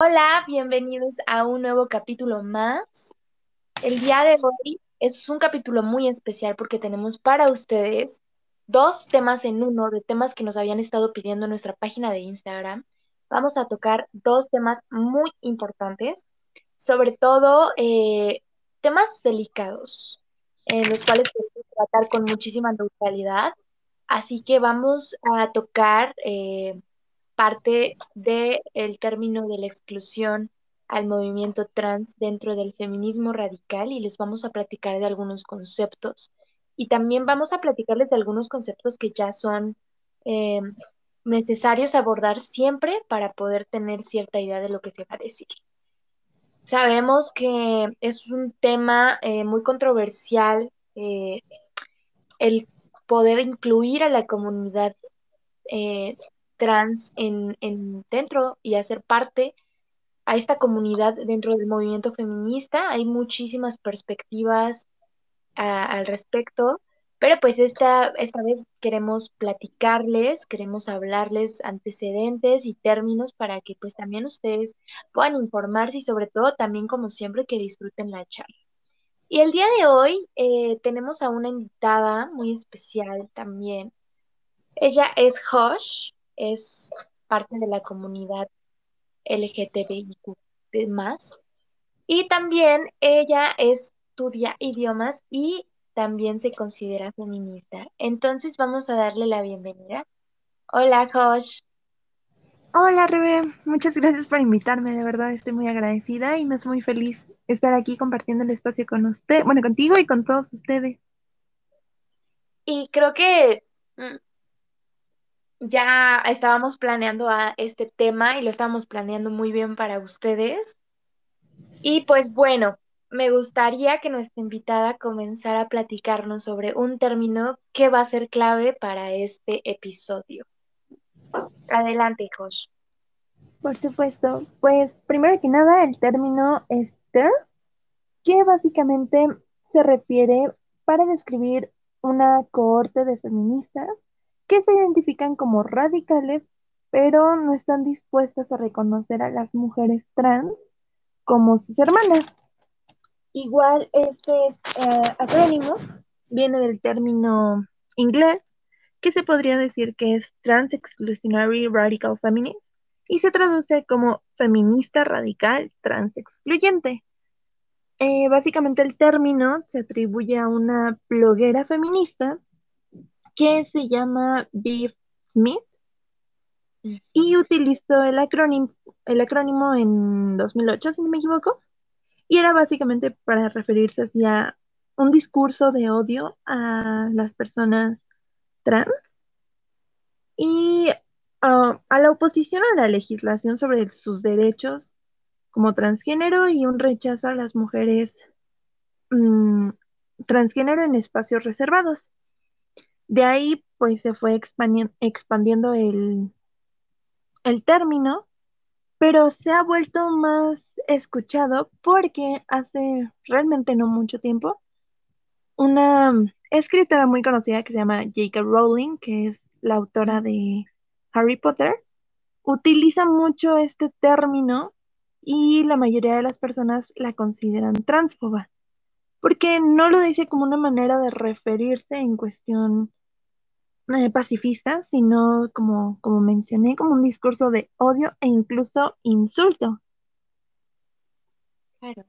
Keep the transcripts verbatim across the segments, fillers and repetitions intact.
Hola, bienvenidos a un nuevo capítulo más. El día de hoy es un capítulo muy especial porque tenemos para ustedes dos temas en uno de temas que nos habían estado pidiendo en nuestra página de Instagram. Vamos a tocar dos temas muy importantes, sobre todo eh, temas delicados, en los cuales queremos tratar con muchísima neutralidad. Así que vamos a tocar eh, parte del término de la exclusión al movimiento trans dentro del feminismo radical y les vamos a platicar de algunos conceptos. Y también vamos a platicarles de algunos conceptos que ya son eh, necesarios abordar siempre para poder tener cierta idea de lo que se va a decir. Sabemos que es un tema eh, muy controversial, eh, el poder incluir a la comunidad eh, trans en, en dentro y hacer parte a esta comunidad dentro del movimiento feminista. Hay muchísimas perspectivas a- al respecto, pero pues esta, esta vez queremos platicarles, queremos hablarles antecedentes y términos para que pues también ustedes puedan informarse y sobre todo también como siempre que disfruten la charla. Y el día de hoy eh, tenemos a una invitada muy especial también. Ella es Josh, es parte de la comunidad L G T B I Q más, y también ella estudia idiomas y también se considera feminista. Entonces vamos a darle la bienvenida. Hola, Josh. Hola, Rebe, muchas gracias por invitarme, de verdad estoy muy agradecida y me hace muy feliz estar aquí compartiendo el espacio con usted, bueno, contigo y con todos ustedes. Y creo que mm, ya estábamos planeando a este tema y lo estábamos planeando muy bien para ustedes. Y pues bueno, me gustaría que nuestra invitada comenzara a platicarnos sobre un término que va a ser clave para este episodio. Adelante, Josh. Por supuesto, pues primero que nada el término es TERF, que básicamente se refiere para describir una cohorte de feministas que se identifican como radicales, pero no están dispuestas a reconocer a las mujeres trans como sus hermanas. Igual este eh, acrónimo viene del término inglés que se podría decir que es Trans Exclusionary Radical Feminist y se traduce como feminista radical trans excluyente. Eh, básicamente el término se atribuye a una bloguera feminista que se llama Beef Smith y Ujú. utilizó el acrónimo, el acrónimo en dos mil ocho, si no me equivoco. Y era básicamente para referirse hacia un discurso de odio a las personas trans y ah, a la oposición a la legislación sobre sus derechos como transgénero y un rechazo a las mujeres mm, transgénero en espacios reservados. De ahí pues se fue expandien- expandiendo el, el término, pero se ha vuelto más escuchado porque hace realmente no mucho tiempo una escritora muy conocida que se llama J K. Rowling, que es la autora de Harry Potter, utiliza mucho este término y la mayoría de las personas la consideran transfoba, porque no lo dice como una manera de referirse en cuestión eh, pacifista, sino como, como mencioné, como un discurso de odio e incluso insulto. Claro.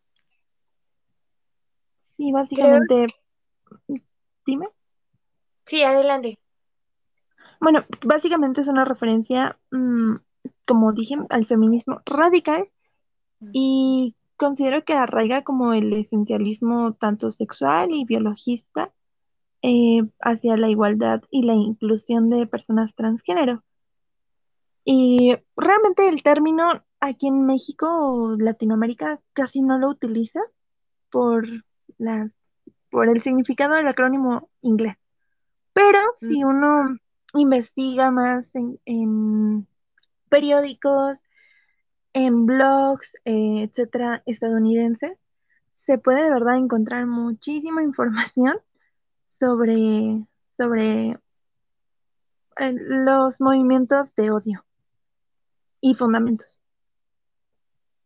Sí, Creo, básicamente, dime. sí, adelante. Bueno, básicamente es una referencia, mm, como dije, al feminismo radical y considero que arraiga como el esencialismo tanto sexual y biologista eh, hacia la igualdad y la inclusión de personas transgénero. Y realmente el término aquí en México o Latinoamérica casi no lo utiliza por las, por el significado del acrónimo inglés. Pero Mm, si uno investiga más en, en periódicos, en blogs, eh, etcétera, estadounidenses, se puede de verdad encontrar muchísima información sobre, sobre eh, los movimientos de odio y fundamentos.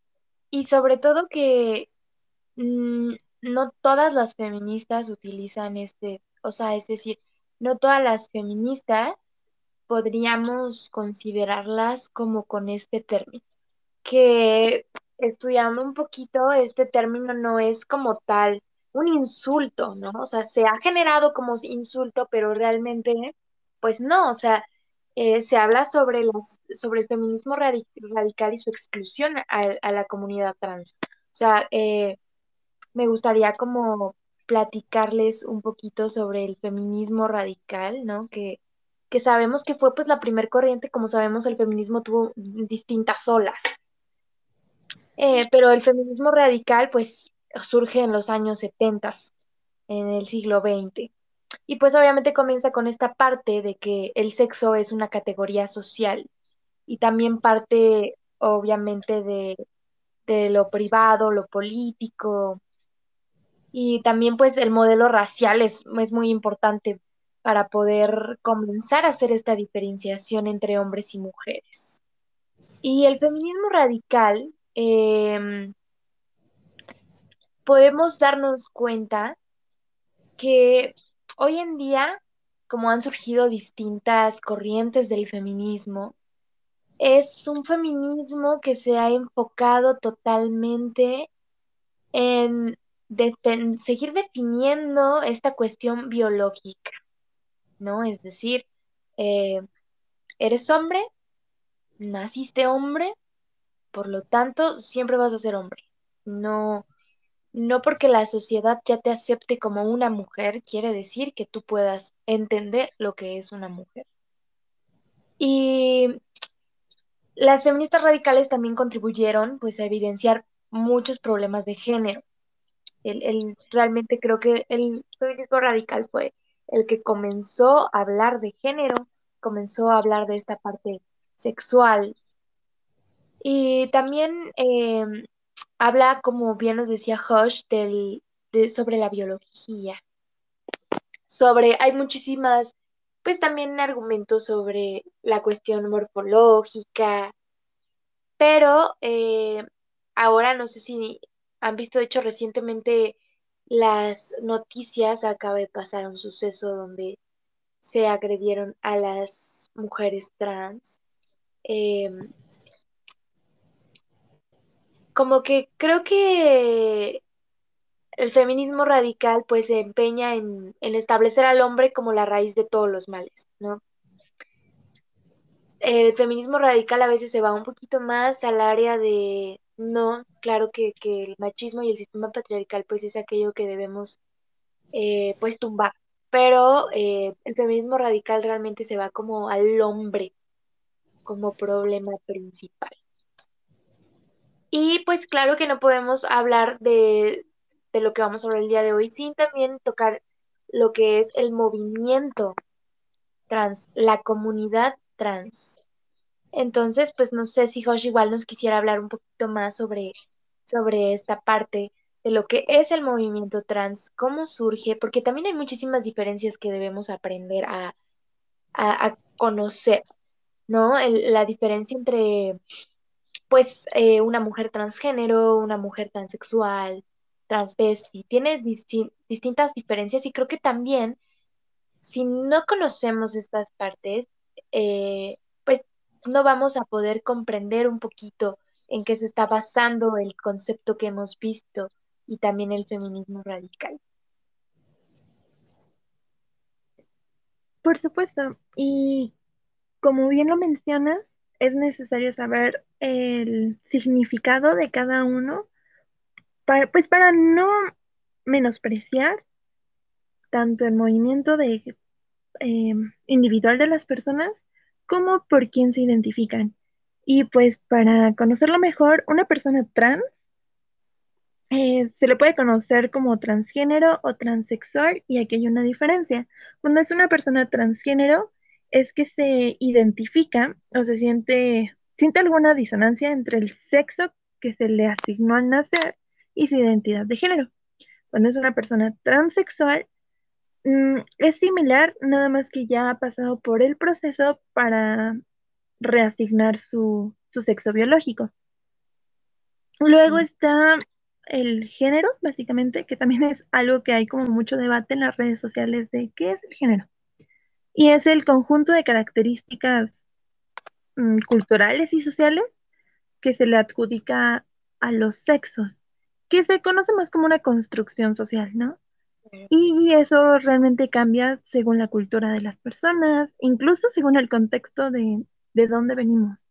y sobre todo que mm, no todas las feministas utilizan este, o sea, es decir, no todas las feministas podríamos considerarlas como con este término, que estudiando un poquito, este término no es como tal un insulto, ¿no? O sea, se ha generado como insulto, pero realmente, pues no, o sea, eh, se habla sobre las, sobre el feminismo radi- radical y su exclusión a, a la comunidad trans. O sea, eh, me gustaría como platicarles un poquito sobre el feminismo radical, ¿no? Que, que sabemos que fue pues la primer corriente, como sabemos el feminismo tuvo distintas olas. Eh, pero el feminismo radical pues surge en los años setenta, en el siglo veinte. Y pues obviamente comienza con esta parte de que el sexo es una categoría social y también parte obviamente de, de lo privado, lo político. Y también pues el modelo racial es, es muy importante para poder comenzar a hacer esta diferenciación entre hombres y mujeres. Y el feminismo radical, em, podemos darnos cuenta que hoy en día, como han surgido distintas corrientes del feminismo, es un feminismo que se ha enfocado totalmente en defen- seguir definiendo esta cuestión biológica, ¿no? Es decir, eh, eres hombre, naciste hombre, por lo tanto, siempre vas a ser hombre. No, no porque la sociedad ya te acepte como una mujer, quiere decir que tú puedas entender lo que es una mujer. Y las feministas radicales también contribuyeron, pues, a evidenciar muchos problemas de género. El, el- realmente creo que el feminismo radical fue el que comenzó a hablar de género, comenzó a hablar de esta parte sexual y también eh, habla, como bien nos decía Hush, del, de- sobre la biología, sobre, hay muchísimas, pues también argumentos sobre la cuestión morfológica, pero eh, ahora no sé si han visto, de hecho, recientemente las noticias, acaba de pasar un suceso donde se agredieron a las mujeres trans. Em, Como que creo que el feminismo radical pues se empeña en, en establecer al hombre como la raíz de todos los males, ¿no? El feminismo radical a veces se va un poquito más al área de, no, claro que, que el machismo y el sistema patriarcal pues es aquello que debemos eh, pues tumbar, pero eh, el feminismo radical realmente se va como al hombre como problema principal. Y pues claro que no podemos hablar de, de lo que vamos a hablar el día de hoy sin también tocar lo que es el movimiento trans, la comunidad trans. Entonces, pues no sé si Josh igual nos quisiera hablar un poquito más sobre, sobre esta parte de lo que es el movimiento trans, cómo surge, porque también hay muchísimas diferencias que debemos aprender a, a, a conocer, ¿no? El- la diferencia entre pues eh, una mujer transgénero, una mujer transexual, transvesti, tiene disti- distintas diferencias y creo que también si no conocemos estas partes, eh, pues no vamos a poder comprender un poquito en qué se está basando el concepto que hemos visto y también el feminismo radical. Por supuesto, y como bien lo mencionas, es necesario saber el significado de cada uno, para, pues para no menospreciar tanto el movimiento de, eh, individual de las personas como por quién se identifican. Y pues para conocerlo mejor, una persona trans eh, se le puede conocer como transgénero o transexual y aquí hay una diferencia. Cuando es una persona transgénero es que se identifica o se siente, siente alguna disonancia entre el sexo que se le asignó al nacer y su identidad de género. Cuando es una persona transexual, mm, es similar, nada más que ya ha pasado por el proceso para reasignar su, su sexo biológico. Luego está el género, básicamente, que también es algo que hay como mucho debate en las redes sociales de qué es el género. Y es el conjunto de características mm, culturales y sociales que se le adjudica a los sexos, que se conoce más como una construcción social, ¿no? Y eso realmente cambia según la cultura de las personas, incluso según el contexto de, de dónde venimos.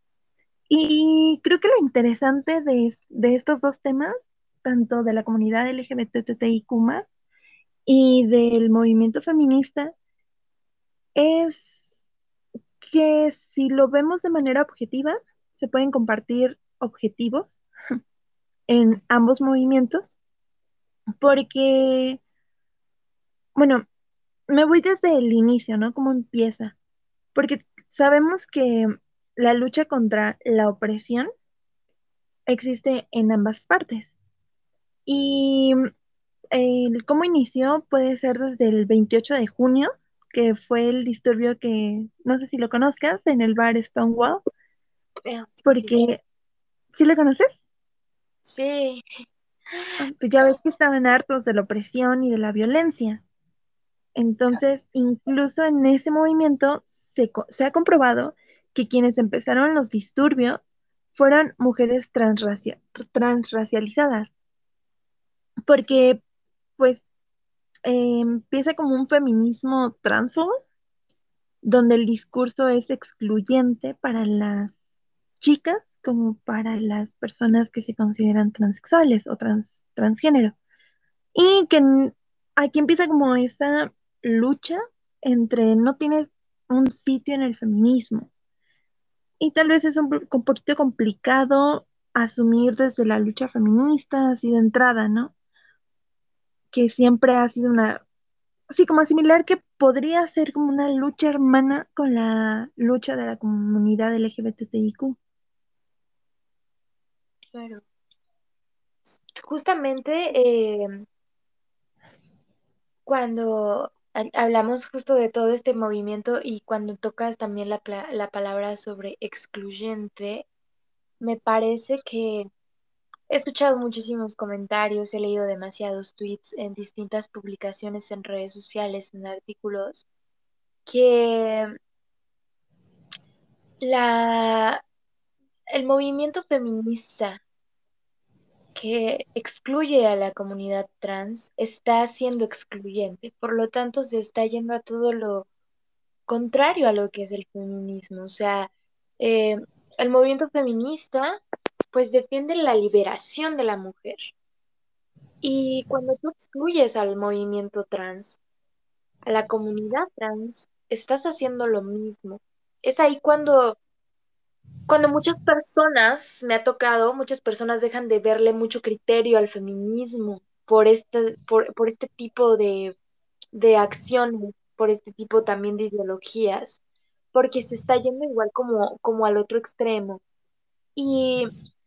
Y creo que lo interesante de, es- de estos dos temas, tanto de la comunidad L G B T T I Q más, y del movimiento feminista, es que si lo vemos de manera objetiva, se pueden compartir objetivos en ambos movimientos, porque, bueno, me voy desde el inicio, ¿no? ¿Cómo empieza? Porque sabemos que la lucha contra la opresión existe en ambas partes. Y el cómo inició puede ser desde el veintiocho de junio, que fue el disturbio que, no sé si lo conozcas, en el bar Stonewall, Eh, sí, sí. porque, ¿sí lo conoces? Sí, Ah, pues ya ves que estaban hartos de la opresión y de la violencia. Entonces, incluso en ese movimiento se, co- se ha comprobado que quienes empezaron los disturbios fueron mujeres transracia- transracializadas, sí, porque pues eh, empieza como un feminismo transfobo, donde el discurso es excluyente para las chicas como para las personas que se consideran transexuales o trans, transgénero. Y que n- aquí empieza como esa lucha entre no tienes un sitio en el feminismo. Y tal vez es un, po- un poquito complicado asumir desde la lucha feminista, así de entrada, ¿no? Que siempre ha sido una, así como similar que podría ser como una lucha hermana con la lucha de la comunidad L G B T I Q. claro. Justamente eh, cuando ha- hablamos justo de todo este movimiento y cuando tocas también la, pla- la palabra sobre excluyente, me parece que he escuchado muchísimos comentarios, he leído demasiados tweets en distintas publicaciones en redes sociales, en artículos, que la, el movimiento feminista que excluye a la comunidad trans está siendo excluyente, por lo tanto se está yendo a todo lo contrario a lo que es el feminismo. O sea, eh, el movimiento feminista pues defiende la liberación de la mujer. Y cuando tú excluyes al movimiento trans, a la comunidad trans, estás haciendo lo mismo. Es ahí cuando, cuando muchas personas, me ha tocado, muchas personas dejan de verle mucho criterio al feminismo por este, por, por este tipo de, de acciones, por este tipo también de ideologías, porque se está yendo igual como, como al otro extremo. Y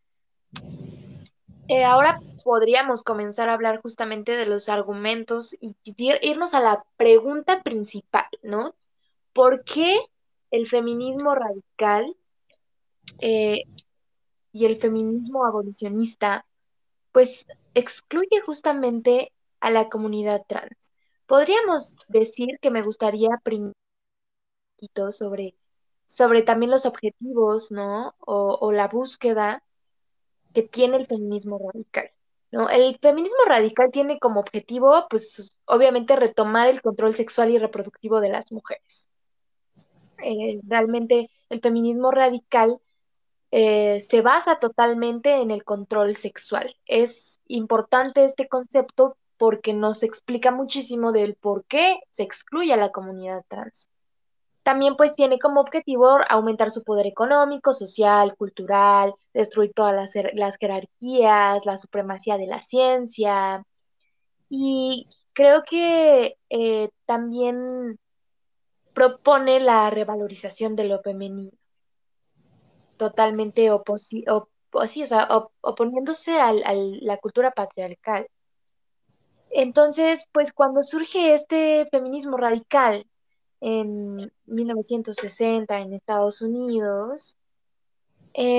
Eh, ahora podríamos comenzar a hablar justamente de los argumentos y ir- irnos a la pregunta principal, ¿no? ¿Por qué el feminismo radical eh, y el feminismo abolicionista, pues, excluye justamente a la comunidad trans? Podríamos decir que me gustaría primero un poquito sobre, sobre también los objetivos, ¿no? O, o la búsqueda que tiene el feminismo radical, ¿no? El feminismo radical tiene como objetivo, pues, obviamente retomar el control sexual y reproductivo de las mujeres. Eh, realmente el feminismo radical eh, se basa totalmente en el control sexual. Es importante este concepto porque nos explica muchísimo del por qué se excluye a la comunidad trans. También pues tiene como objetivo aumentar su poder económico, social, cultural, destruir todas las, jer- las jerarquías, la supremacía de la ciencia. Y creo que eh, también propone la revalorización de lo femenino, totalmente oposi op- o sí, o sea, op- oponiéndose al- a la cultura patriarcal. Entonces, pues cuando surge este feminismo radical en mil novecientos sesenta en Estados Unidos,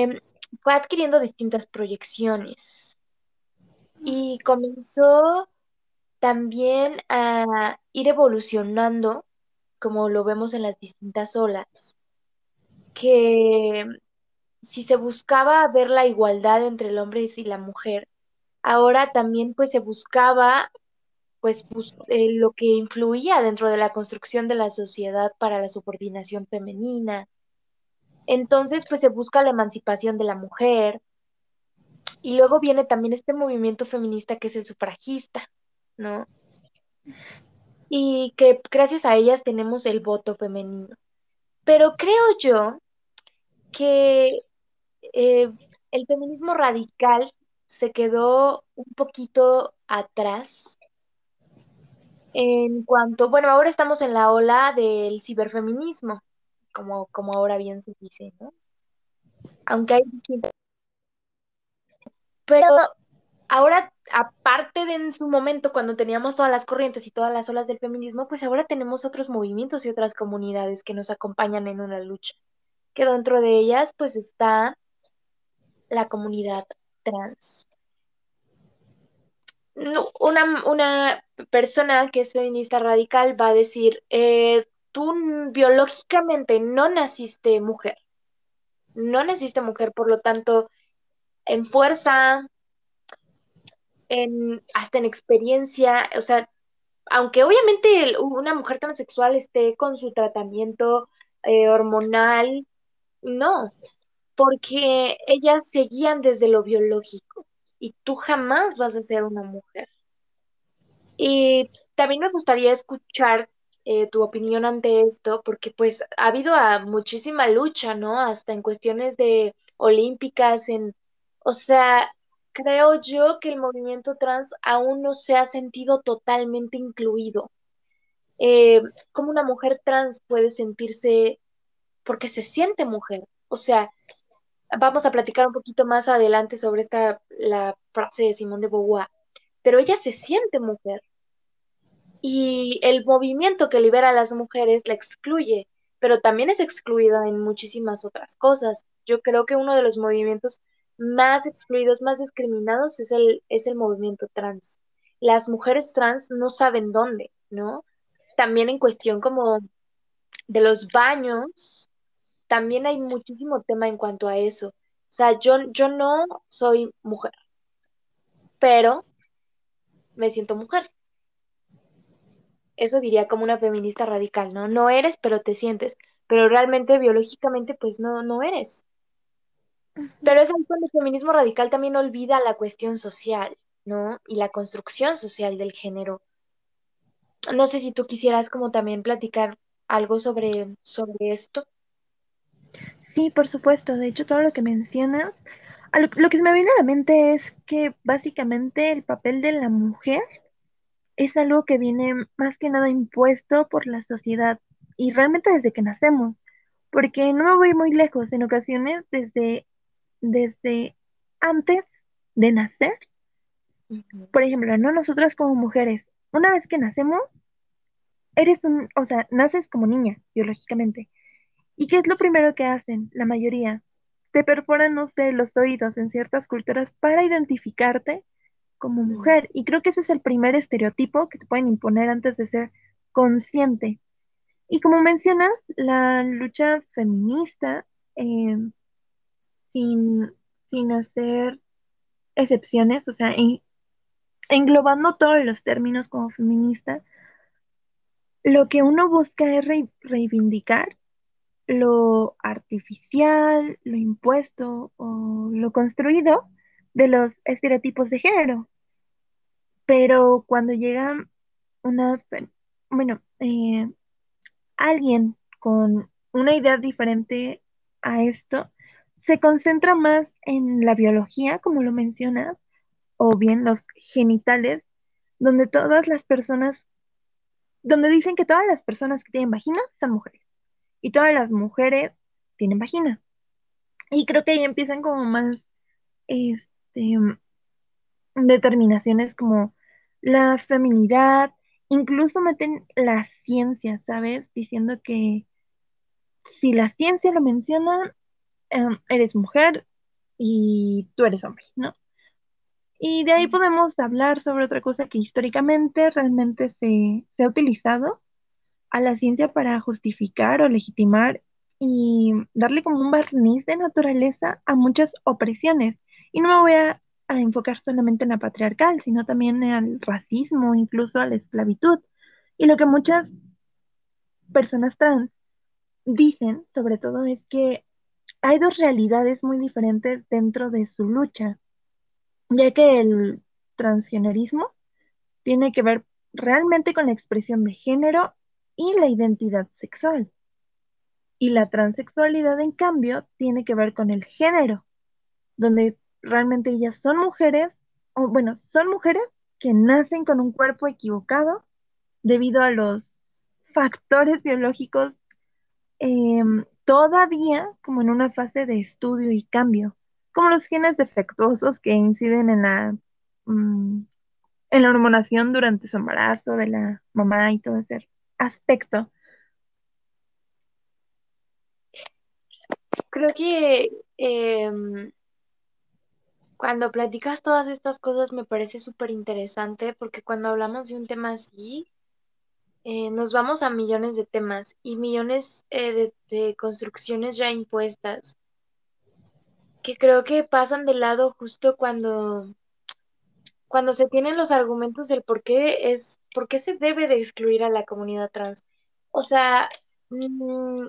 fue adquiriendo distintas proyecciones y comenzó también a ir evolucionando, como lo vemos en las distintas olas, que si se buscaba ver la igualdad entre el hombre y la mujer, ahora también pues se buscaba pues bus- eh, lo que influía dentro de la construcción de la sociedad para la subordinación femenina. Entonces pues se busca la emancipación de la mujer y luego viene también este movimiento feminista que es el sufragista, ¿no? Y que gracias a ellas tenemos el voto femenino. Pero creo yo que eh, el feminismo radical se quedó un poquito atrás en cuanto, bueno, ahora estamos en la ola del ciberfeminismo, como, como ahora bien se dice, ¿no? Aunque hay distintas, pero ahora, aparte de en su momento, cuando teníamos todas las corrientes y todas las olas del feminismo, pues ahora tenemos otros movimientos y otras comunidades que nos acompañan en una lucha, que dentro de ellas, pues está la comunidad trans. No, una, una persona que es feminista radical va a decir, eh, tú n- biológicamente no naciste mujer, no naciste mujer, por lo tanto, en fuerza, en, hasta en experiencia, o sea, aunque obviamente el- una mujer transexual esté con su tratamiento eh, hormonal, no, porque ellas se guían desde lo biológico y tú jamás vas a ser una mujer. Y también me gustaría escuchar eh, tu opinión ante esto, porque pues ha habido ah, muchísima lucha, ¿no? Hasta en cuestiones de olímpicas, en, o sea, creo yo que el movimiento trans aún no se ha sentido totalmente incluido. Eh, ¿cómo una mujer trans puede sentirse porque se siente mujer? O sea, vamos a platicar un poquito más adelante sobre esta, la frase de Simone de Beauvoir, pero ella se siente mujer y el movimiento que libera a las mujeres la excluye, pero también es excluida en muchísimas otras cosas. Yo creo que uno de los movimientos más excluidos, más discriminados es el, es el movimiento trans. Las mujeres trans no saben dónde, ¿no? También en cuestión como de los baños, también hay muchísimo tema en cuanto a eso. O sea, yo, yo no soy mujer, pero me siento mujer. Eso diría como una feminista radical, ¿no? No eres, pero te sientes, pero realmente biológicamente pues no, no eres. Pero es ahí cuando el feminismo radical también olvida la cuestión social, ¿no? Y la construcción social del género. No sé si tú quisieras como también platicar algo sobre, sobre esto. Sí, por supuesto. De hecho, todo lo que mencionas, a lo, lo que se me viene a la mente es que básicamente el papel de la mujer es algo que viene más que nada impuesto por la sociedad y realmente desde que nacemos, porque no me voy muy lejos, en ocasiones desde, desde antes de nacer, Ujú, por ejemplo, no nosotras como mujeres, una vez que nacemos, eres un, o sea, naces como niña, biológicamente. ¿Y qué es lo primero que hacen? La mayoría. Te perforan, no sé, los oídos en ciertas culturas para identificarte como ujú, mujer. Y creo que ese es el primer estereotipo que te pueden imponer antes de ser consciente. Y como mencionas, la lucha feminista, eh, sin, sin hacer excepciones, o sea, en- englobando todos los términos como feminista, lo que uno busca es rei- reivindicar lo artificial, lo impuesto o lo construido de los estereotipos de género. Pero cuando llega una, fe- bueno, eh, alguien con una idea diferente a esto, se concentra más en la biología, como lo mencionas, o bien los genitales, donde todas las personas, donde dicen que todas las personas que tienen vagina son mujeres y todas las mujeres tienen vagina. Y creo que ahí empiezan como más este, determinaciones como la feminidad, incluso meten la ciencia, ¿sabes? Diciendo que si la ciencia lo menciona, em, eres mujer, y tú eres hombre, ¿no? Y de ahí podemos hablar sobre otra cosa que históricamente realmente se, se ha utilizado a la ciencia para justificar o legitimar y darle como un barniz de naturaleza a muchas opresiones. Y no me voy a, a enfocar solamente en la patriarcal, sino también al racismo, incluso a la esclavitud. Y lo que muchas personas trans dicen, sobre todo, es que hay dos realidades muy diferentes dentro de su lucha, ya que el transgenerismo tiene que ver realmente con la expresión de género y la identidad sexual. Y la transexualidad, en cambio, tiene que ver con el género, donde realmente ellas son mujeres, o bueno, son mujeres que nacen con un cuerpo equivocado debido a los factores biológicos em, todavía como en una fase de estudio y cambio, como los genes defectuosos que inciden en la, mm, en la hormonación durante su embarazo de la mamá y todo ese aspecto. Creo que em, cuando platicas todas estas cosas me parece súper interesante porque cuando hablamos de un tema así, eh, nos vamos a millones de temas y millones eh, de, de construcciones ya impuestas que creo que pasan de lado justo cuando, cuando se tienen los argumentos del por qué es, por qué se debe de excluir a la comunidad trans. O sea, mm,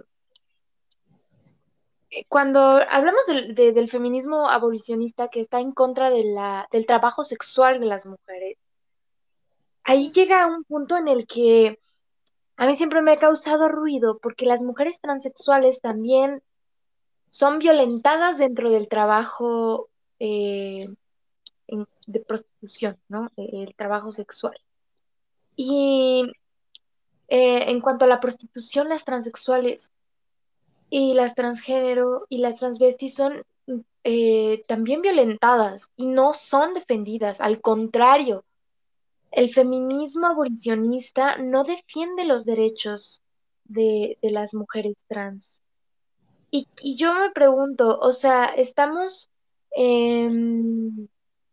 eh, cuando hablamos del, de- del feminismo abolicionista que está en contra de la, del trabajo sexual de las mujeres, ahí llega un punto en el que a mí siempre me ha causado ruido porque las mujeres transexuales también son violentadas dentro del trabajo eh, en- de prostitución, ¿no? Eh, El trabajo sexual. Y eh, en cuanto a la prostitución, las transexuales y las transgénero y las transvestis son eh, también violentadas y no son defendidas. Al contrario, el feminismo abolicionista no defiende los derechos de, de las mujeres trans. Y, y yo me pregunto, o sea, estamos, em,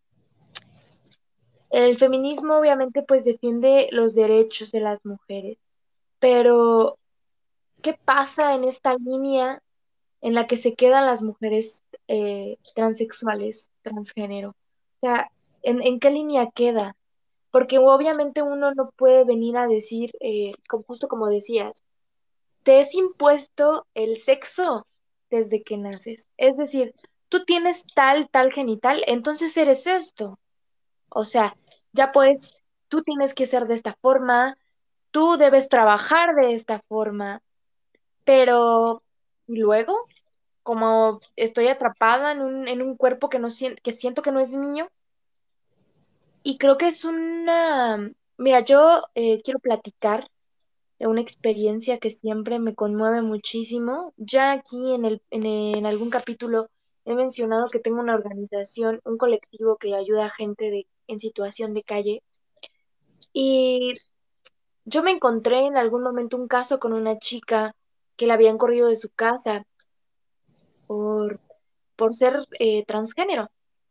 el feminismo obviamente pues defiende los derechos de las mujeres, pero ¿qué pasa en esta línea en la que se quedan las mujeres eh, transexuales, transgénero? O sea, ¿en, en qué línea queda? Porque obviamente uno no puede venir a decir, eh, como- justo como decías, te es impuesto el sexo desde que naces. Es decir, tú tienes tal, tal genital, entonces eres esto. O sea, ya pues tú tienes que ser de esta forma, tú debes trabajar de esta forma, pero ¿y luego? Como estoy atrapada en un, en un cuerpo que, no sien- que siento que no es mío. Y creo que es una... Mira, yo eh, quiero platicar de una experiencia que siempre me conmueve muchísimo. Ya aquí en el, en, en algún capítulo he mencionado que tengo una organización, un colectivo que ayuda a gente de, en situación de calle. Y yo me encontré en algún momento un caso con una chica que la habían corrido de su casa por, por ser eh, transgénero.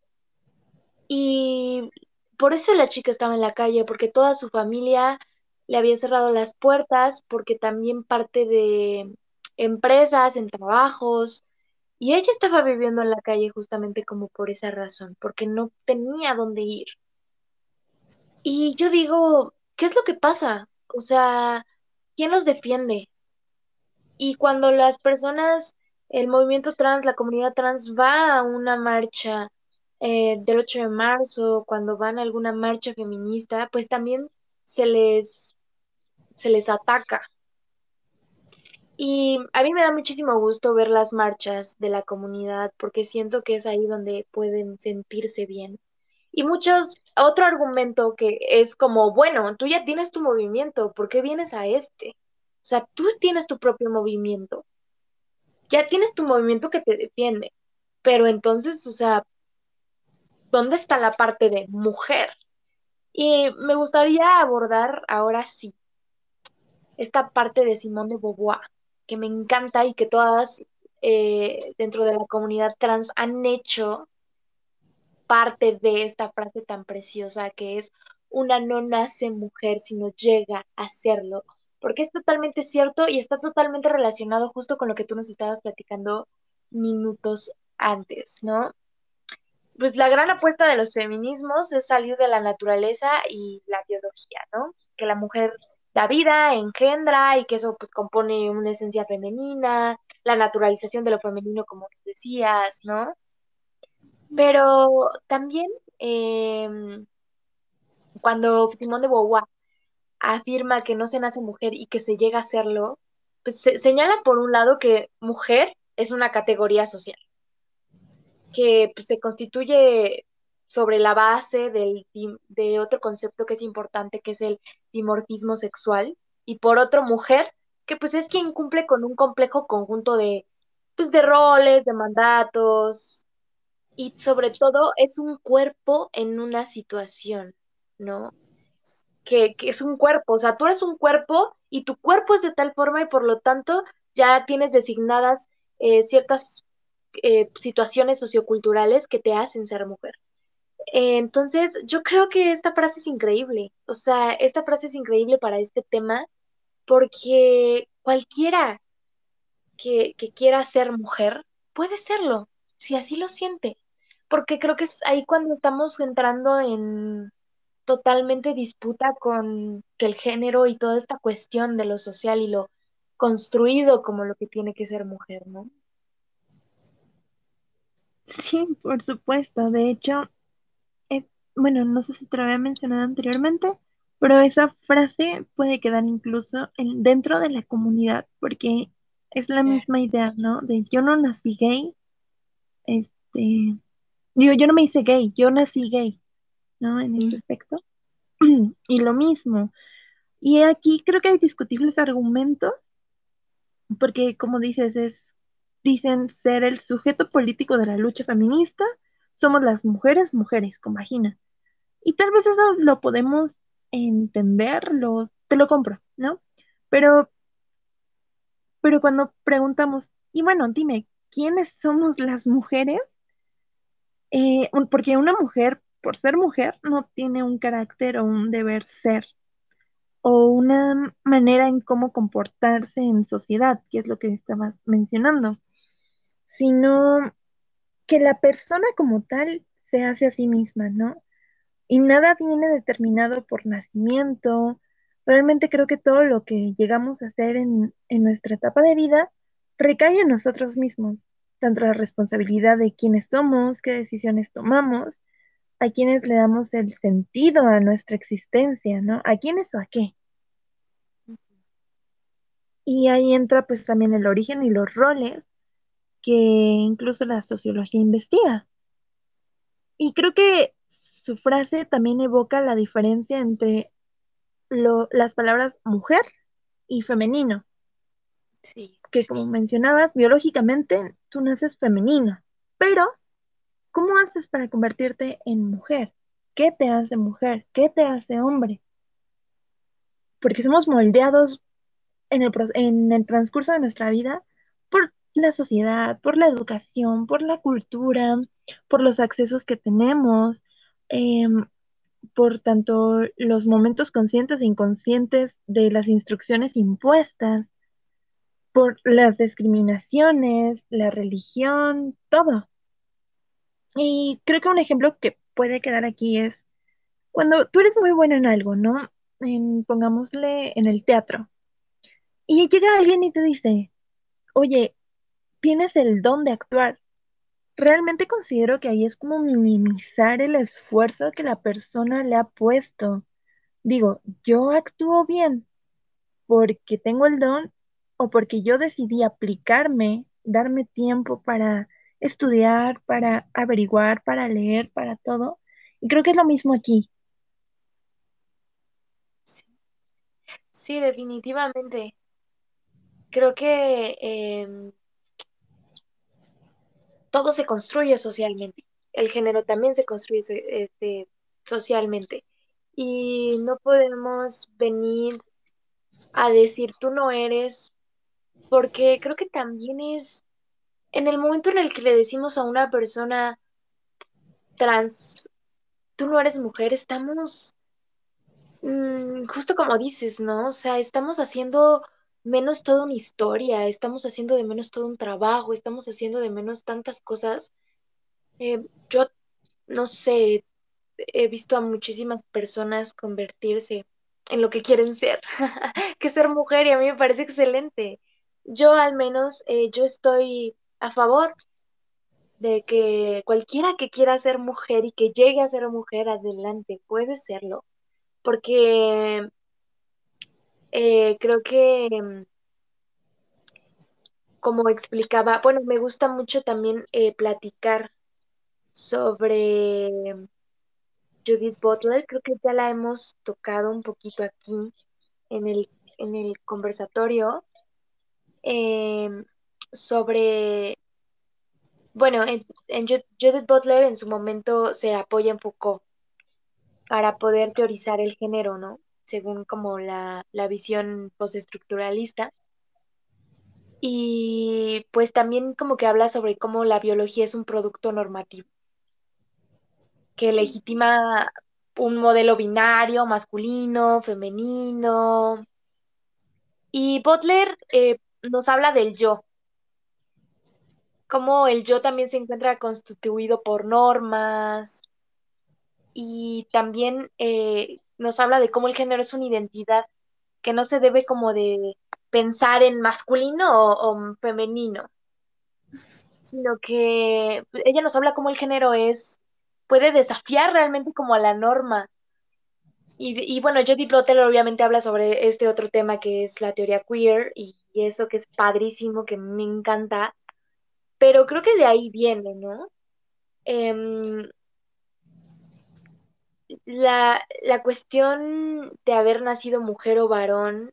Y por eso la chica estaba en la calle, porque toda su familia le había cerrado las puertas, porque también parte de empresas, en trabajos, y ella estaba viviendo en la calle justamente como por esa razón, porque no tenía dónde ir. Y yo digo, ¿qué es lo que pasa? O sea, ¿quién los defiende? Y cuando las personas, el movimiento trans, la comunidad trans va a una marcha eh, del ocho de marzo, cuando van a alguna marcha feminista, pues también se les, se les ataca. Y a mí me da muchísimo gusto ver las marchas de la comunidad porque siento que es ahí donde pueden sentirse bien. Y muchos, otro argumento que es como, bueno, tú ya tienes tu movimiento, ¿por qué vienes a este? O sea, tú tienes tu propio movimiento, ya tienes tu movimiento que te defiende, pero entonces, o sea, ¿dónde está la parte de mujer? Y me gustaría abordar ahora sí esta parte de Simone de Beauvoir, que me encanta y que todas eh, dentro de la comunidad trans han hecho parte de esta frase tan preciosa que es: una no nace mujer, sino llega a serlo, porque es totalmente cierto y está totalmente relacionado justo con lo que tú nos estabas platicando minutos antes, ¿no? Pues la gran apuesta de los feminismos es salir de la naturaleza y la biología, ¿no? Que la mujer da vida, engendra y que eso pues compone una esencia femenina, la naturalización de lo femenino, como nos decías, ¿no? Pero también em, cuando Simone de Beauvoir afirma que no se nace mujer y que se llega a serlo, pues se señala por un lado que mujer es una categoría social, que pues, se constituye sobre la base del, dim- de otro concepto que es importante, que es el dimorfismo sexual, y por otro mujer, que pues es quien cumple con un complejo conjunto de, pues, de roles, de mandatos, y sobre todo es un cuerpo en una situación, ¿no? Que, que es un cuerpo, o sea, tú eres un cuerpo y tu cuerpo es de tal forma y por lo tanto ya tienes designadas eh, ciertas eh, situaciones socioculturales que te hacen ser mujer. Eh, entonces, yo creo que esta frase es increíble, o sea, esta frase es increíble para este tema porque cualquiera que, que quiera ser mujer puede serlo, si así lo siente, porque creo que es ahí cuando estamos entrando en totalmente disputa con que el género y toda esta cuestión de lo social y lo construido como lo que tiene que ser mujer, ¿no? Sí, por supuesto. De hecho, es, bueno, no sé si te lo había mencionado anteriormente, pero esa frase puede quedar incluso en- dentro de la comunidad, porque es la Eh, misma idea, ¿no? De yo no nací gay, este, digo, yo no me hice gay, yo nací gay, ¿no? En mm, ese aspecto. Y lo mismo. Y aquí creo que hay discutibles argumentos, porque como dices, es, dicen ser el sujeto político de la lucha feminista, somos las mujeres, mujeres, compagina. Y tal vez eso lo podemos entender, lo, te lo compro, ¿no? Pero, pero cuando preguntamos, y bueno, dime, ¿quiénes somos las mujeres? Eh, un- porque una mujer, por ser mujer, no tiene un carácter o un deber ser, o una manera en cómo comportarse en sociedad, que es lo que estabas mencionando, sino que la persona como tal se hace a sí misma, ¿no? Y nada viene determinado por nacimiento. Realmente creo que todo lo que llegamos a hacer en, en nuestra etapa de vida recae en nosotros mismos, tanto la responsabilidad de quiénes somos, qué decisiones tomamos, a quiénes le damos el sentido a nuestra existencia, ¿no? ¿A quiénes o a qué? Y ahí entra pues también el origen y los roles que incluso la sociología investiga. Y creo que su frase también evoca la diferencia entre lo- las palabras mujer y femenino, sí, que como mencionabas, biológicamente tú naces femenino, pero ¿cómo haces para convertirte en mujer? ¿Qué te hace mujer? ¿Qué te hace hombre? Porque somos moldeados en el, pro- en el transcurso de nuestra vida por la sociedad, por la educación, por la cultura, por los accesos que tenemos, em, por tanto los momentos conscientes e inconscientes de las instrucciones impuestas, por las discriminaciones, la religión, todo. Y creo que un ejemplo que puede quedar aquí es cuando tú eres muy bueno en algo, ¿no? En, pongámosle en el teatro. Y llega alguien y te dice, oye, tienes el don de actuar. Realmente considero que ahí es como minimizar el esfuerzo que la persona le ha puesto. Digo, yo actúo bien porque tengo el don o porque yo decidí aplicarme, darme tiempo para estudiar, para averiguar, para leer, para todo. Y creo que es lo mismo aquí. sí, sí, definitivamente. Creo que em, todo se construye socialmente. El género también se construye se- este, socialmente. Y no podemos venir a decir tú no eres, porque creo que también es en el momento en el que le decimos a una persona trans, tú no eres mujer, estamos, mm, justo como dices, ¿no? O sea, estamos haciendo menos toda una historia, estamos haciendo de menos todo un trabajo, estamos haciendo de menos tantas cosas. Eh, yo no sé, he visto a muchísimas personas convertirse en lo que quieren ser, que ser mujer, y a mí me parece excelente. Yo al menos, eh, yo estoy a favor de que cualquiera que quiera ser mujer y que llegue a ser mujer, adelante, puede serlo, porque eh, creo que, mm, como explicaba, bueno, me gusta mucho también eh, platicar sobre Judith Butler, creo que ya la hemos tocado un poquito aquí en el, en el conversatorio, em, sobre, bueno, en, en Ju- Judith Butler en su momento se apoya en Foucault para poder teorizar el género, ¿no? Según como la, la visión postestructuralista. Y pues también como que habla sobre cómo la biología es un producto normativo que legitima un modelo binario, masculino, femenino. Y Butler eh, nos habla del yo, cómo el yo también se encuentra constituido por normas, y también eh, nos habla de cómo el género es una identidad que no se debe como de pensar en masculino o, o femenino, sino que ella nos habla cómo el género es, puede desafiar realmente como a la norma. Y, y bueno, Jodie Butler obviamente habla sobre este otro tema que es la teoría queer y, y eso que es padrísimo, que me encanta, pero creo que de ahí viene, ¿no? Em, la, la cuestión de haber nacido mujer o varón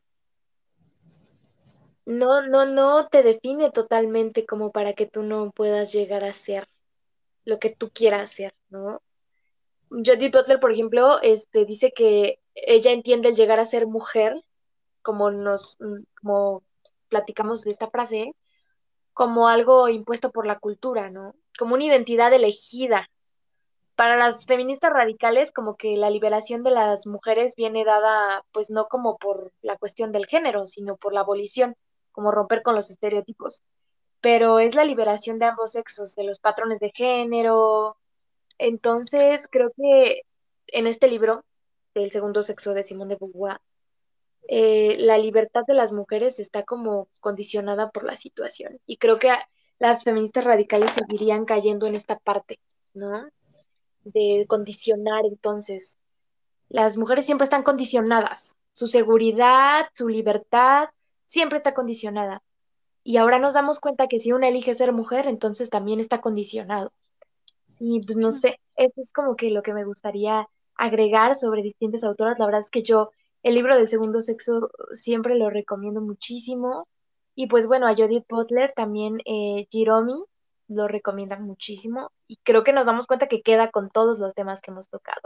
no, no, no te define totalmente como para que tú no puedas llegar a ser lo que tú quieras hacer, ¿no? Jodie Butler, por ejemplo, este, dice que ella entiende el llegar a ser mujer, como nos, como platicamos de esta frase, como algo impuesto por la cultura, ¿no? Como una identidad elegida. Para las feministas radicales, como que la liberación de las mujeres viene dada, pues no como por la cuestión del género, sino por la abolición, como romper con los estereotipos. Pero es la liberación de ambos sexos, de los patrones de género. Entonces, creo que en este libro, El segundo sexo de Simone de Beauvoir, eh, la libertad de las mujeres está como condicionada por la situación. Y creo que a- las feministas radicales seguirían cayendo en esta parte, ¿no? De condicionar entonces. Las mujeres siempre están condicionadas. Su seguridad, su libertad, siempre está condicionada. Y ahora nos damos cuenta que si una elige ser mujer, entonces también está condicionado. Y pues no sé, esto es como que lo que me gustaría agregar sobre distintas autoras. La verdad es que yo el libro del segundo sexo siempre lo recomiendo muchísimo. Y pues bueno, a Judith Butler también, eh, Jiromi lo recomiendan muchísimo. Y creo que nos damos cuenta que queda con todos los temas que hemos tocado.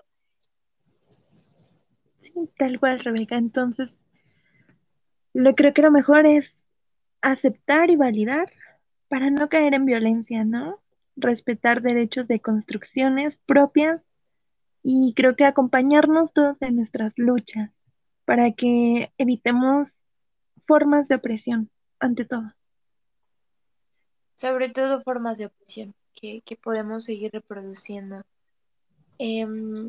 Sí, tal cual, Rebeca. Entonces, lo creo que lo mejor es aceptar y validar para no caer en violencia, ¿no? Respetar derechos de construcciones propias y creo que acompañarnos todos en nuestras luchas para que evitemos formas de opresión, ante todo. Sobre todo formas de opresión que, que podemos seguir reproduciendo. Em,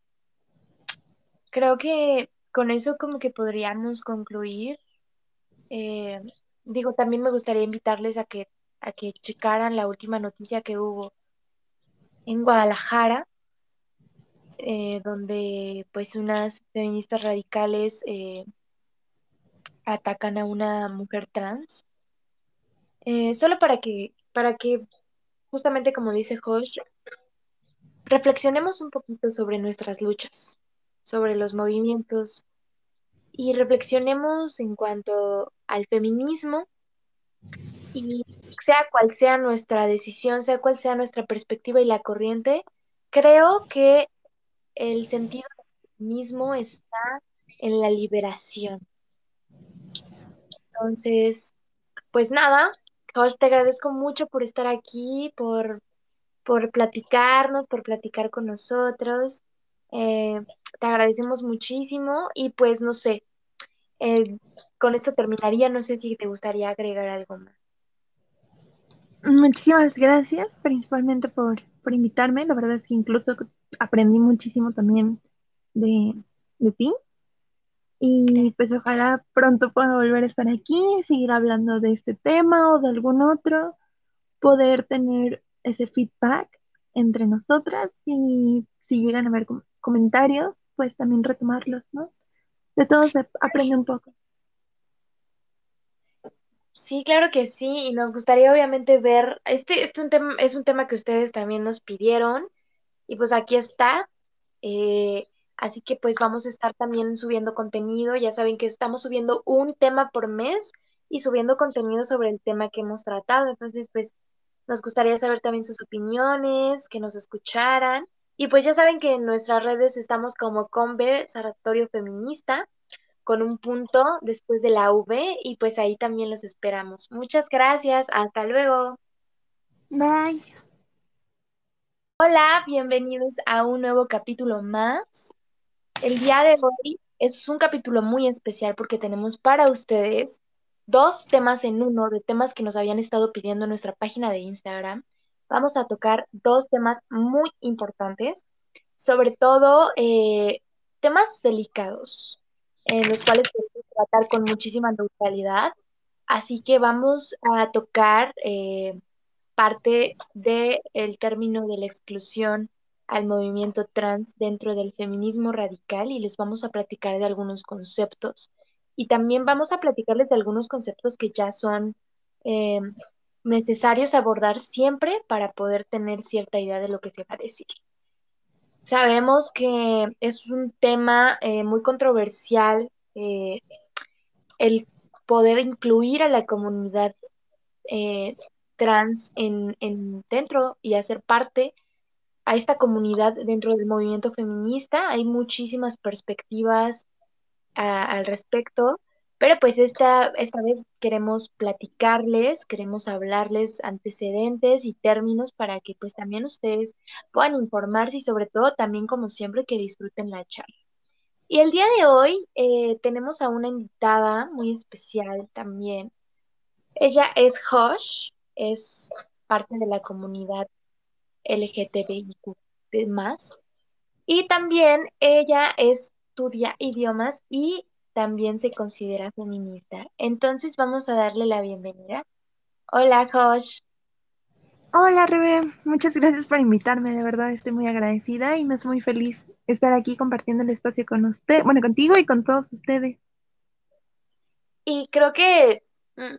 Creo que con eso como que podríamos concluir. Eh, Digo, también me gustaría invitarles a que, a que checaran la última noticia que hubo en Guadalajara, eh, donde pues unas feministas radicales eh, atacan a una mujer trans, eh, solo para que, para que, justamente como dice Josh, reflexionemos un poquito sobre nuestras luchas, sobre los movimientos y reflexionemos en cuanto al feminismo. Y sea cual sea nuestra decisión, sea cual sea nuestra perspectiva y la corriente, creo que el sentido mismo está en la liberación. Entonces, pues nada, Josh, te agradezco mucho por estar aquí, por, por platicarnos, por platicar con nosotros. Eh, Te agradecemos muchísimo y pues no sé, eh, con esto terminaría. No sé si te gustaría agregar algo más. Muchísimas gracias, principalmente por, por invitarme. La verdad es que incluso aprendí muchísimo también de, de ti. Y pues ojalá pronto pueda volver a estar aquí, seguir hablando de este tema o de algún otro, poder tener ese feedback entre nosotras y si llegan a haber com- comentarios, pues también retomarlos, ¿no? De todo se aprende un poco. Sí, claro que sí, y nos gustaría obviamente ver, este, este un tema, es un tema que ustedes también nos pidieron, y pues aquí está. eh, Así que pues vamos a estar también subiendo contenido. Ya saben que estamos subiendo un tema por mes y subiendo contenido sobre el tema que hemos tratado. Entonces pues nos gustaría saber también sus opiniones, que nos escucharan. Y pues ya saben que en nuestras redes estamos como Conve Sanatorio Feminista, con un punto después de la V, y pues ahí también los esperamos. Muchas gracias, hasta luego. Bye. Hola, bienvenidos a un nuevo capítulo más. El día de hoy es un capítulo muy especial porque tenemos para ustedes dos temas en uno, de temas que nos habían estado pidiendo en nuestra página de Instagram. Vamos a tocar dos temas muy importantes, sobre todo eh, temas delicados, en los cuales queremos tratar con muchísima neutralidad. Así que vamos a tocar eh, parte del término de la exclusión al movimiento trans dentro del feminismo radical, y les vamos a platicar de algunos conceptos. Y también vamos a platicarles de algunos conceptos que ya son eh, necesarios abordar siempre para poder tener cierta idea de lo que se va a decir. Sabemos que es un tema eh, muy controversial, eh, el poder incluir a la comunidad eh, trans en, en dentro y hacer parte a esta comunidad dentro del movimiento feminista. Hay muchísimas perspectivas a- al respecto, pero pues esta, esta vez queremos platicarles, queremos hablarles antecedentes y términos para que pues también ustedes puedan informarse y sobre todo también como siempre que disfruten la charla. Y el día de hoy eh, tenemos a una invitada muy especial también. Ella es Josh, es parte de la comunidad L G T B I Q más, y también ella estudia idiomas y también se considera feminista. Entonces vamos a darle la bienvenida. Hola, Josh. Hola, Rebe. Muchas gracias por invitarme. De verdad estoy muy agradecida y me hace muy feliz estar aquí compartiendo el espacio con usted, bueno, contigo y con todos ustedes. Y creo que mm,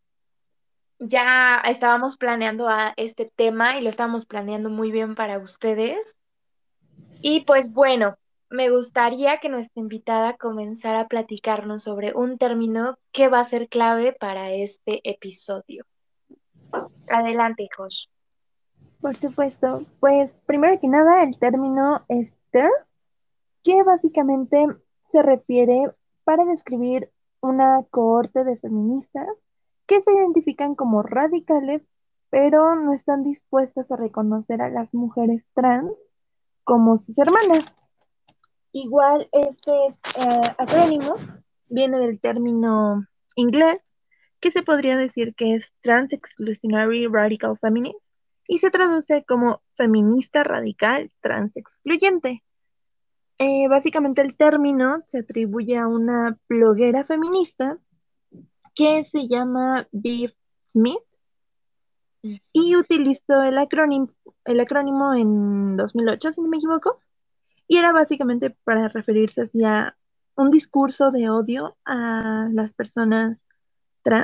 ya estábamos planeando a este tema y lo estábamos planeando muy bien para ustedes. Y pues bueno, me gustaría que nuestra invitada comenzara a platicarnos sobre un término que va a ser clave para este episodio. Adelante, Josh. Por supuesto, pues primero que nada el término es TERF, que básicamente se refiere para describir una cohorte de feministas que se identifican como radicales, pero no están dispuestas a reconocer a las mujeres trans como sus hermanas. Igual este eh, acrónimo viene del término inglés que se podría decir que es Trans Exclusionary Radical Feminist y se traduce como feminista radical trans excluyente. Eh, básicamente el término se atribuye a una bloguera feminista que se llama Bev Smith y Ujú. utilizó el acrónimo, el acrónimo en dos mil ocho, si no me equivoco, y era básicamente para referirse hacia un discurso de odio a las personas trans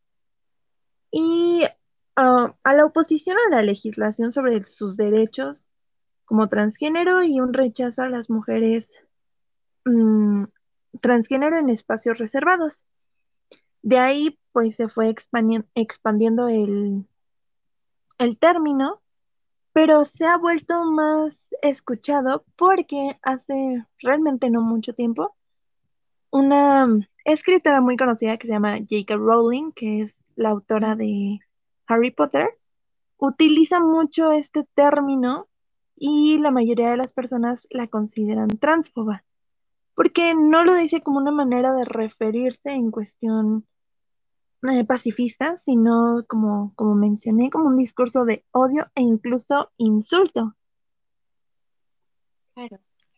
y ah, a la oposición a la legislación sobre sus derechos como transgénero y un rechazo a las mujeres mm, transgénero en espacios reservados. De ahí, pues se fue expandi- expandiendo el, el término, pero se ha vuelto más escuchado porque hace realmente no mucho tiempo, una escritora muy conocida que se llama J K. Rowling, que es la autora de Harry Potter, utiliza mucho este término y la mayoría de las personas la consideran transfoba, porque no lo dice como una manera de referirse en cuestión eh, pacifista, sino como, como mencioné, como un discurso de odio e incluso insulto. Claro.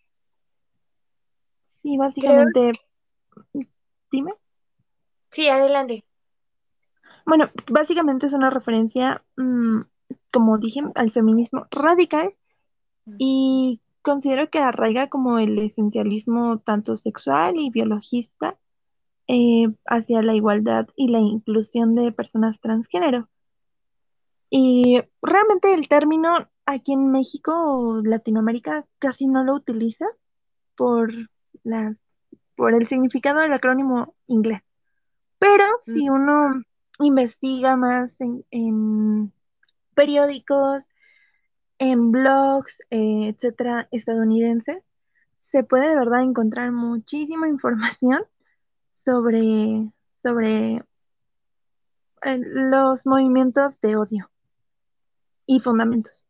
Sí, Creo, básicamente, dime. sí, adelante. Bueno, básicamente es una referencia, mm, como dije, al feminismo radical y considero que arraiga como el esencialismo tanto sexual y biologista eh, hacia la igualdad y la inclusión de personas transgénero. Y realmente el término aquí en México o Latinoamérica casi no lo utiliza por las, por el significado del acrónimo inglés. Pero Mm. si uno investiga más en, en periódicos, en blogs, eh, etcétera, estadounidenses, se puede de verdad encontrar muchísima información sobre, sobre eh, los movimientos de odio y fundamentos.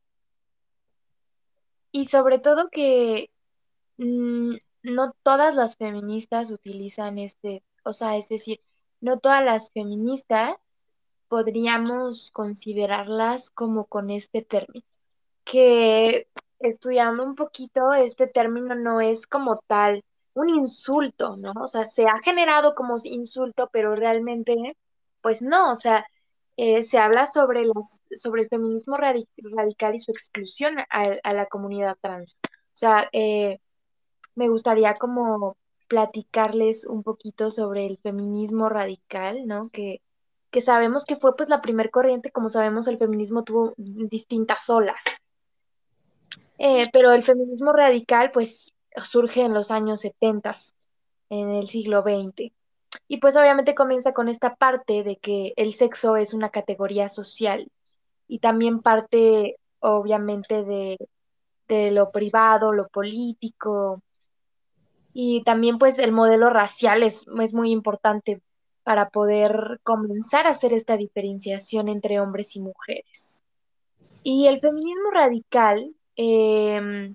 Y sobre todo que mm, no todas las feministas utilizan este, o sea, es decir, no todas las feministas podríamos considerarlas como con este término. Que estudiando un poquito, este término no es como tal un insulto, ¿no? O sea, se ha generado como insulto, pero realmente, pues no, o sea, eh, se habla sobre las, sobre el feminismo radi- radical y su exclusión a, a la comunidad trans. O sea, eh, me gustaría como platicarles un poquito sobre el feminismo radical, ¿no? Que, que sabemos que fue pues la primer corriente, como sabemos, el feminismo tuvo distintas olas. Eh, pero el feminismo radical, pues, surge en los años setenta, en el siglo veinte. Y pues obviamente comienza con esta parte de que el sexo es una categoría social y también parte, obviamente, de, de lo privado, lo político. Y también pues el modelo racial es, es muy importante para poder comenzar a hacer esta diferenciación entre hombres y mujeres. Y el feminismo radical, em,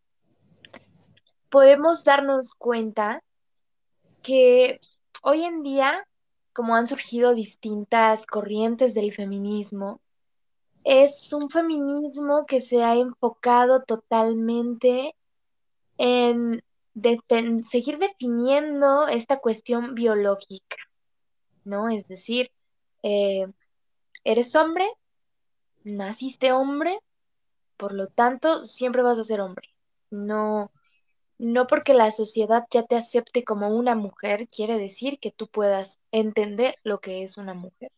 podemos darnos cuenta que hoy en día, como han surgido distintas corrientes del feminismo, es un feminismo que se ha enfocado totalmente en defen- seguir definiendo esta cuestión biológica, ¿no? Es decir, eh, eres hombre, naciste hombre, por lo tanto, siempre vas a ser hombre. No, no porque la sociedad ya te acepte como una mujer, quiere decir que tú puedas entender lo que es una mujer.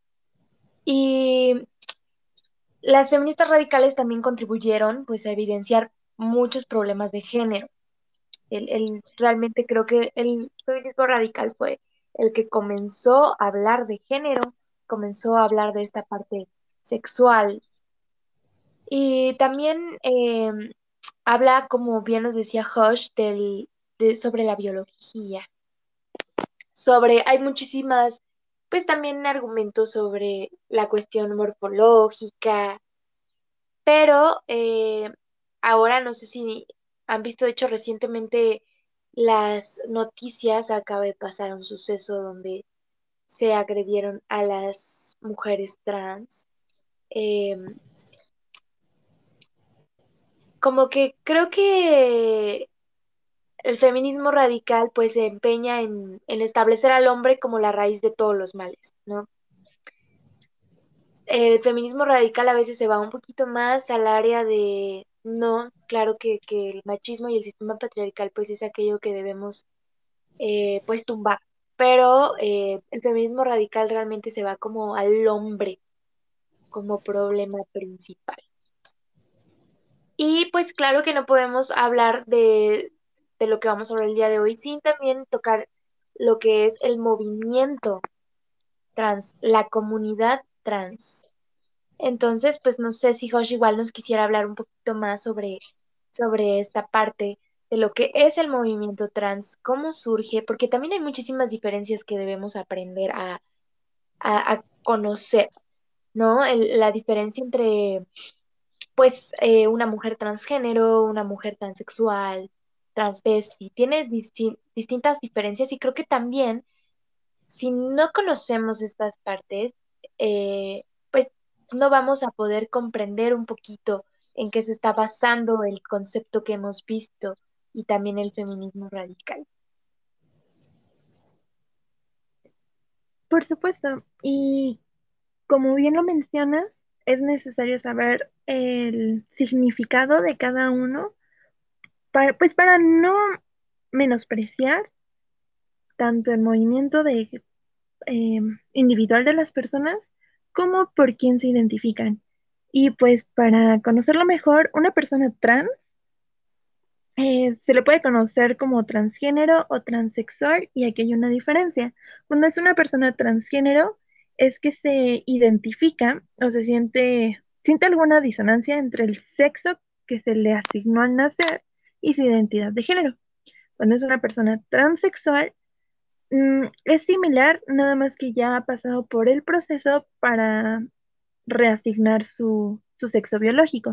Y las feministas radicales también contribuyeron pues a evidenciar muchos problemas de género. El, el- realmente creo que el feminismo radical fue el que comenzó a hablar de género, comenzó a hablar de esta parte sexual y también eh, habla, como bien nos decía Hush, del, de- sobre la biología, sobre, hay muchísimas, pues también argumentos sobre la cuestión morfológica, pero eh, ahora no sé si han visto, de hecho, recientemente las noticias, acaba de pasar un suceso donde se agredieron a las mujeres trans. Em, Como que creo que el feminismo radical pues se empeña en, en establecer al hombre como la raíz de todos los males, ¿no? El feminismo radical a veces se va un poquito más al área de, no, claro que, que el machismo y el sistema patriarcal pues es aquello que debemos eh, pues tumbar, pero eh, el feminismo radical realmente se va como al hombre como problema principal. Y pues claro que no podemos hablar de, de lo que vamos a hablar el día de hoy sin también tocar lo que es el movimiento trans, la comunidad trans. Entonces, pues no sé si Josh igual nos quisiera hablar un poquito más sobre, sobre esta parte de lo que es el movimiento trans, cómo surge, porque también hay muchísimas diferencias que debemos aprender a, a, a conocer. ¿no? El- la diferencia entre, pues, eh, una mujer transgénero, una mujer transexual, transvesti, tiene disti- distintas diferencias y creo que también, si no conocemos estas partes, eh, pues no vamos a poder comprender un poquito en qué se está basando el concepto que hemos visto y también el feminismo radical. Por supuesto, y como bien lo mencionas, es necesario saber el significado de cada uno, para, pues para no menospreciar tanto el movimiento de, eh, individual de las personas como por quién se identifican. Y pues para conocerlo mejor, una persona trans eh, se le puede conocer como transgénero o transexual y aquí hay una diferencia. Cuando es una persona transgénero es que se identifica o se siente, siente alguna disonancia entre el sexo que se le asignó al nacer y su identidad de género. Cuando es una persona transexual, mm, es similar, nada más que ya ha pasado por el proceso para reasignar su, su sexo biológico.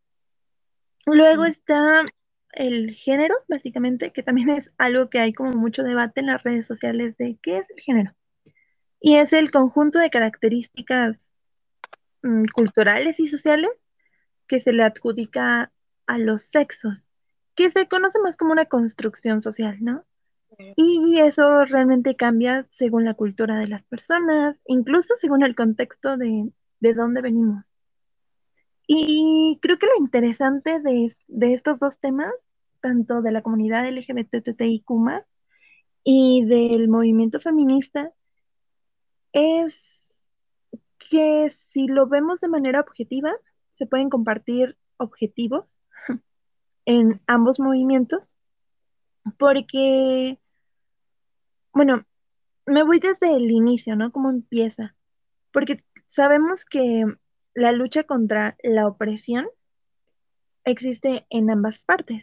Luego Mm, está el género, básicamente, que también es algo que hay como mucho debate en las redes sociales de qué es el género. Y es el conjunto de características mm, culturales y sociales que se le adjudica a los sexos, que se conoce más como una construcción social, ¿no? claro. Y eso realmente cambia según la cultura de las personas, incluso según el contexto de, de dónde venimos. Y creo que lo interesante de, de estos dos temas, tanto de la comunidad L G B T I Q más, y del movimiento feminista, es que si lo vemos de manera objetiva, se pueden compartir objetivos en ambos movimientos, porque, bueno, me voy desde el inicio, ¿no? ¿Cómo empieza? Porque sabemos que la lucha contra la opresión existe en ambas partes.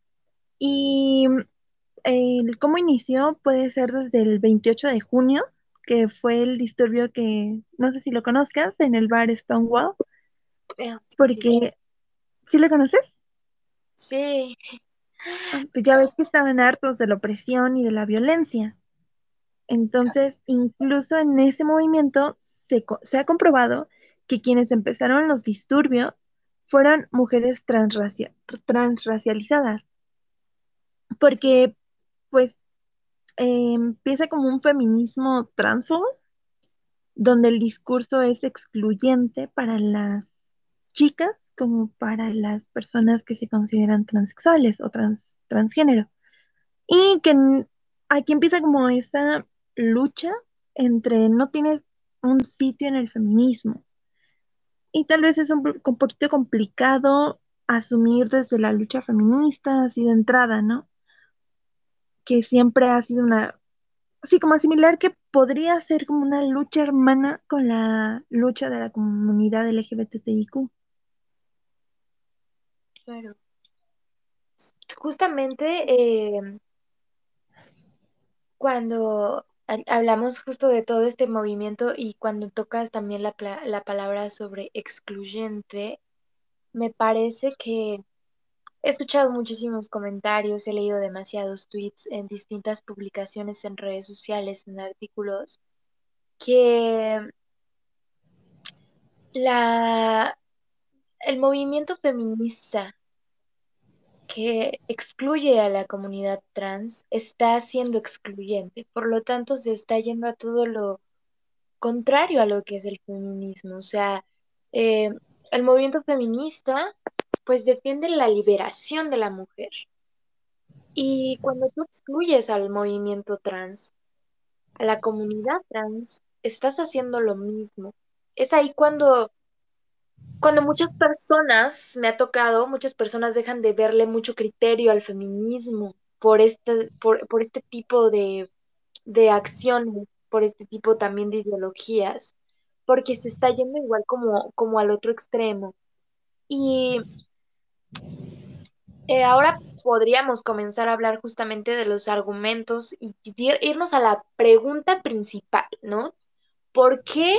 Y el cómo inició puede ser desde el veintiocho de junio, que fue el disturbio que, no sé si lo conozcas, en el bar Stonewall, Eh, sí, sí, porque, ¿sí lo conoces? sí, Ah, pues ya ves que estaban hartos de la opresión y de la violencia. Entonces, incluso en ese movimiento se, co- se ha comprobado que quienes empezaron los disturbios fueron mujeres transracia- transracializadas, sí, porque pues eh, empieza como un feminismo transfobo, donde el discurso es excluyente para las chicas como para las personas que se consideran transexuales o trans, transgénero. Y que n- aquí empieza como esa lucha entre no tienes un sitio en el feminismo. Y tal vez es un, po- un poquito complicado asumir desde la lucha feminista, así de entrada, ¿no? Que siempre ha sido una, sí, como similar que podría ser como una lucha hermana con la lucha de la comunidad L G B T I Q. claro. Justamente eh, cuando ha- hablamos justo de todo este movimiento y cuando tocas también la, pla- la palabra sobre excluyente, me parece que he escuchado muchísimos comentarios, he leído demasiados tweets en distintas publicaciones en redes sociales, en artículos, que la, el movimiento feminista que excluye a la comunidad trans está siendo excluyente, por lo tanto se está yendo a todo lo contrario a lo que es el feminismo. O sea, eh, el movimiento feminista pues defiende la liberación de la mujer. Y cuando tú excluyes al movimiento trans, a la comunidad trans, estás haciendo lo mismo. Es ahí cuando, cuando muchas personas, me ha tocado, muchas personas dejan de verle mucho criterio al feminismo por este, por, por este tipo de, de acciones, por este tipo también de ideologías, porque se está yendo igual como, como al otro extremo. Y eh, ahora podríamos comenzar a hablar justamente de los argumentos y ir- irnos a la pregunta principal, ¿no? ¿Por qué?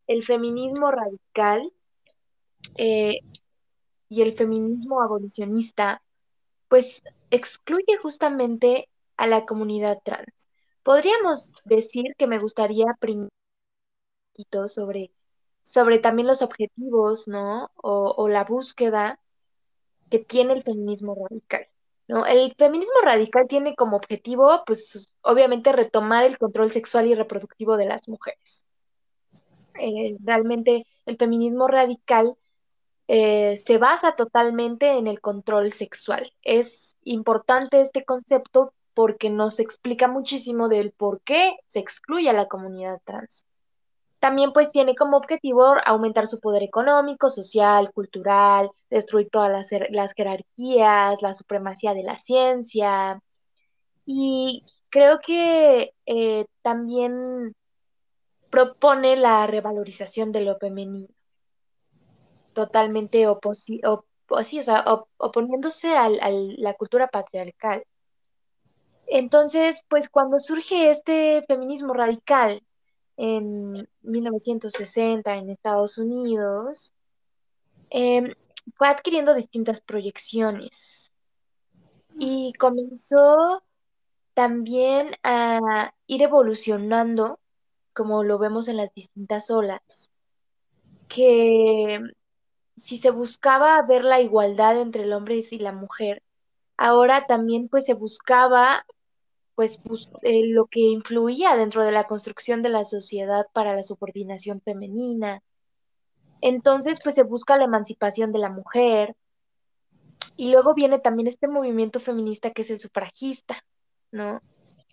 el feminismo radical eh, y el feminismo abolicionista, pues excluye justamente a la comunidad trans. Podríamos decir que me gustaría primero sobre, sobre también los objetivos, ¿no? O, o la búsqueda que tiene el feminismo radical, ¿no? El feminismo radical tiene como objetivo, pues, obviamente retomar el control sexual y reproductivo de las mujeres. Eh, realmente el feminismo radical eh, se basa totalmente en el control sexual. Es importante este concepto porque nos explica muchísimo del por qué se excluye a la comunidad trans. También pues tiene como objetivo aumentar su poder económico, social, cultural, destruir todas las, jer- las jerarquías, la supremacía de la ciencia. Y creo que eh, también propone la revalorización de lo femenino, totalmente oposi op- o sí, o sea, op- oponiéndose al- a la cultura patriarcal. Entonces, pues cuando surge este feminismo radical en mil novecientos sesenta en Estados Unidos, em, fue adquiriendo distintas proyecciones y comenzó también a ir evolucionando, como lo vemos en las distintas olas, que si se buscaba ver la igualdad entre el hombre y la mujer, ahora también pues se buscaba pues bus- eh, lo que influía dentro de la construcción de la sociedad para la subordinación femenina. Entonces pues se busca la emancipación de la mujer. Y luego viene también este movimiento feminista que es el sufragista, ¿no?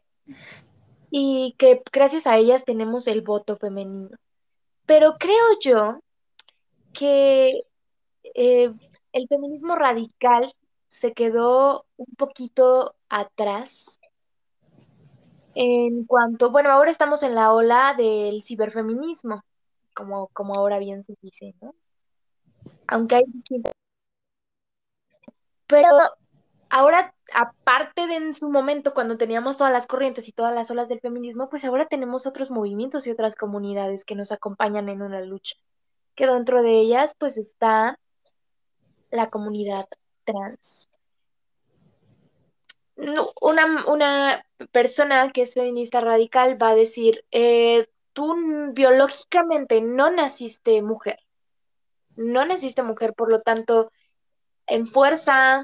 Y que gracias a ellas tenemos el voto femenino. Pero creo yo que eh, el feminismo radical se quedó un poquito atrás en cuanto, bueno, ahora estamos en la ola del ciberfeminismo, como, como ahora bien se dice, ¿no? Aunque hay distintas, pero ahora, aparte de en su momento, cuando teníamos todas las corrientes y todas las olas del feminismo, pues ahora tenemos otros movimientos y otras comunidades que nos acompañan en una lucha, que dentro de ellas, pues está la comunidad trans. No, Una, una persona que es feminista radical va a decir, eh, tú n- biológicamente no naciste mujer, no naciste mujer, por lo tanto, en fuerza,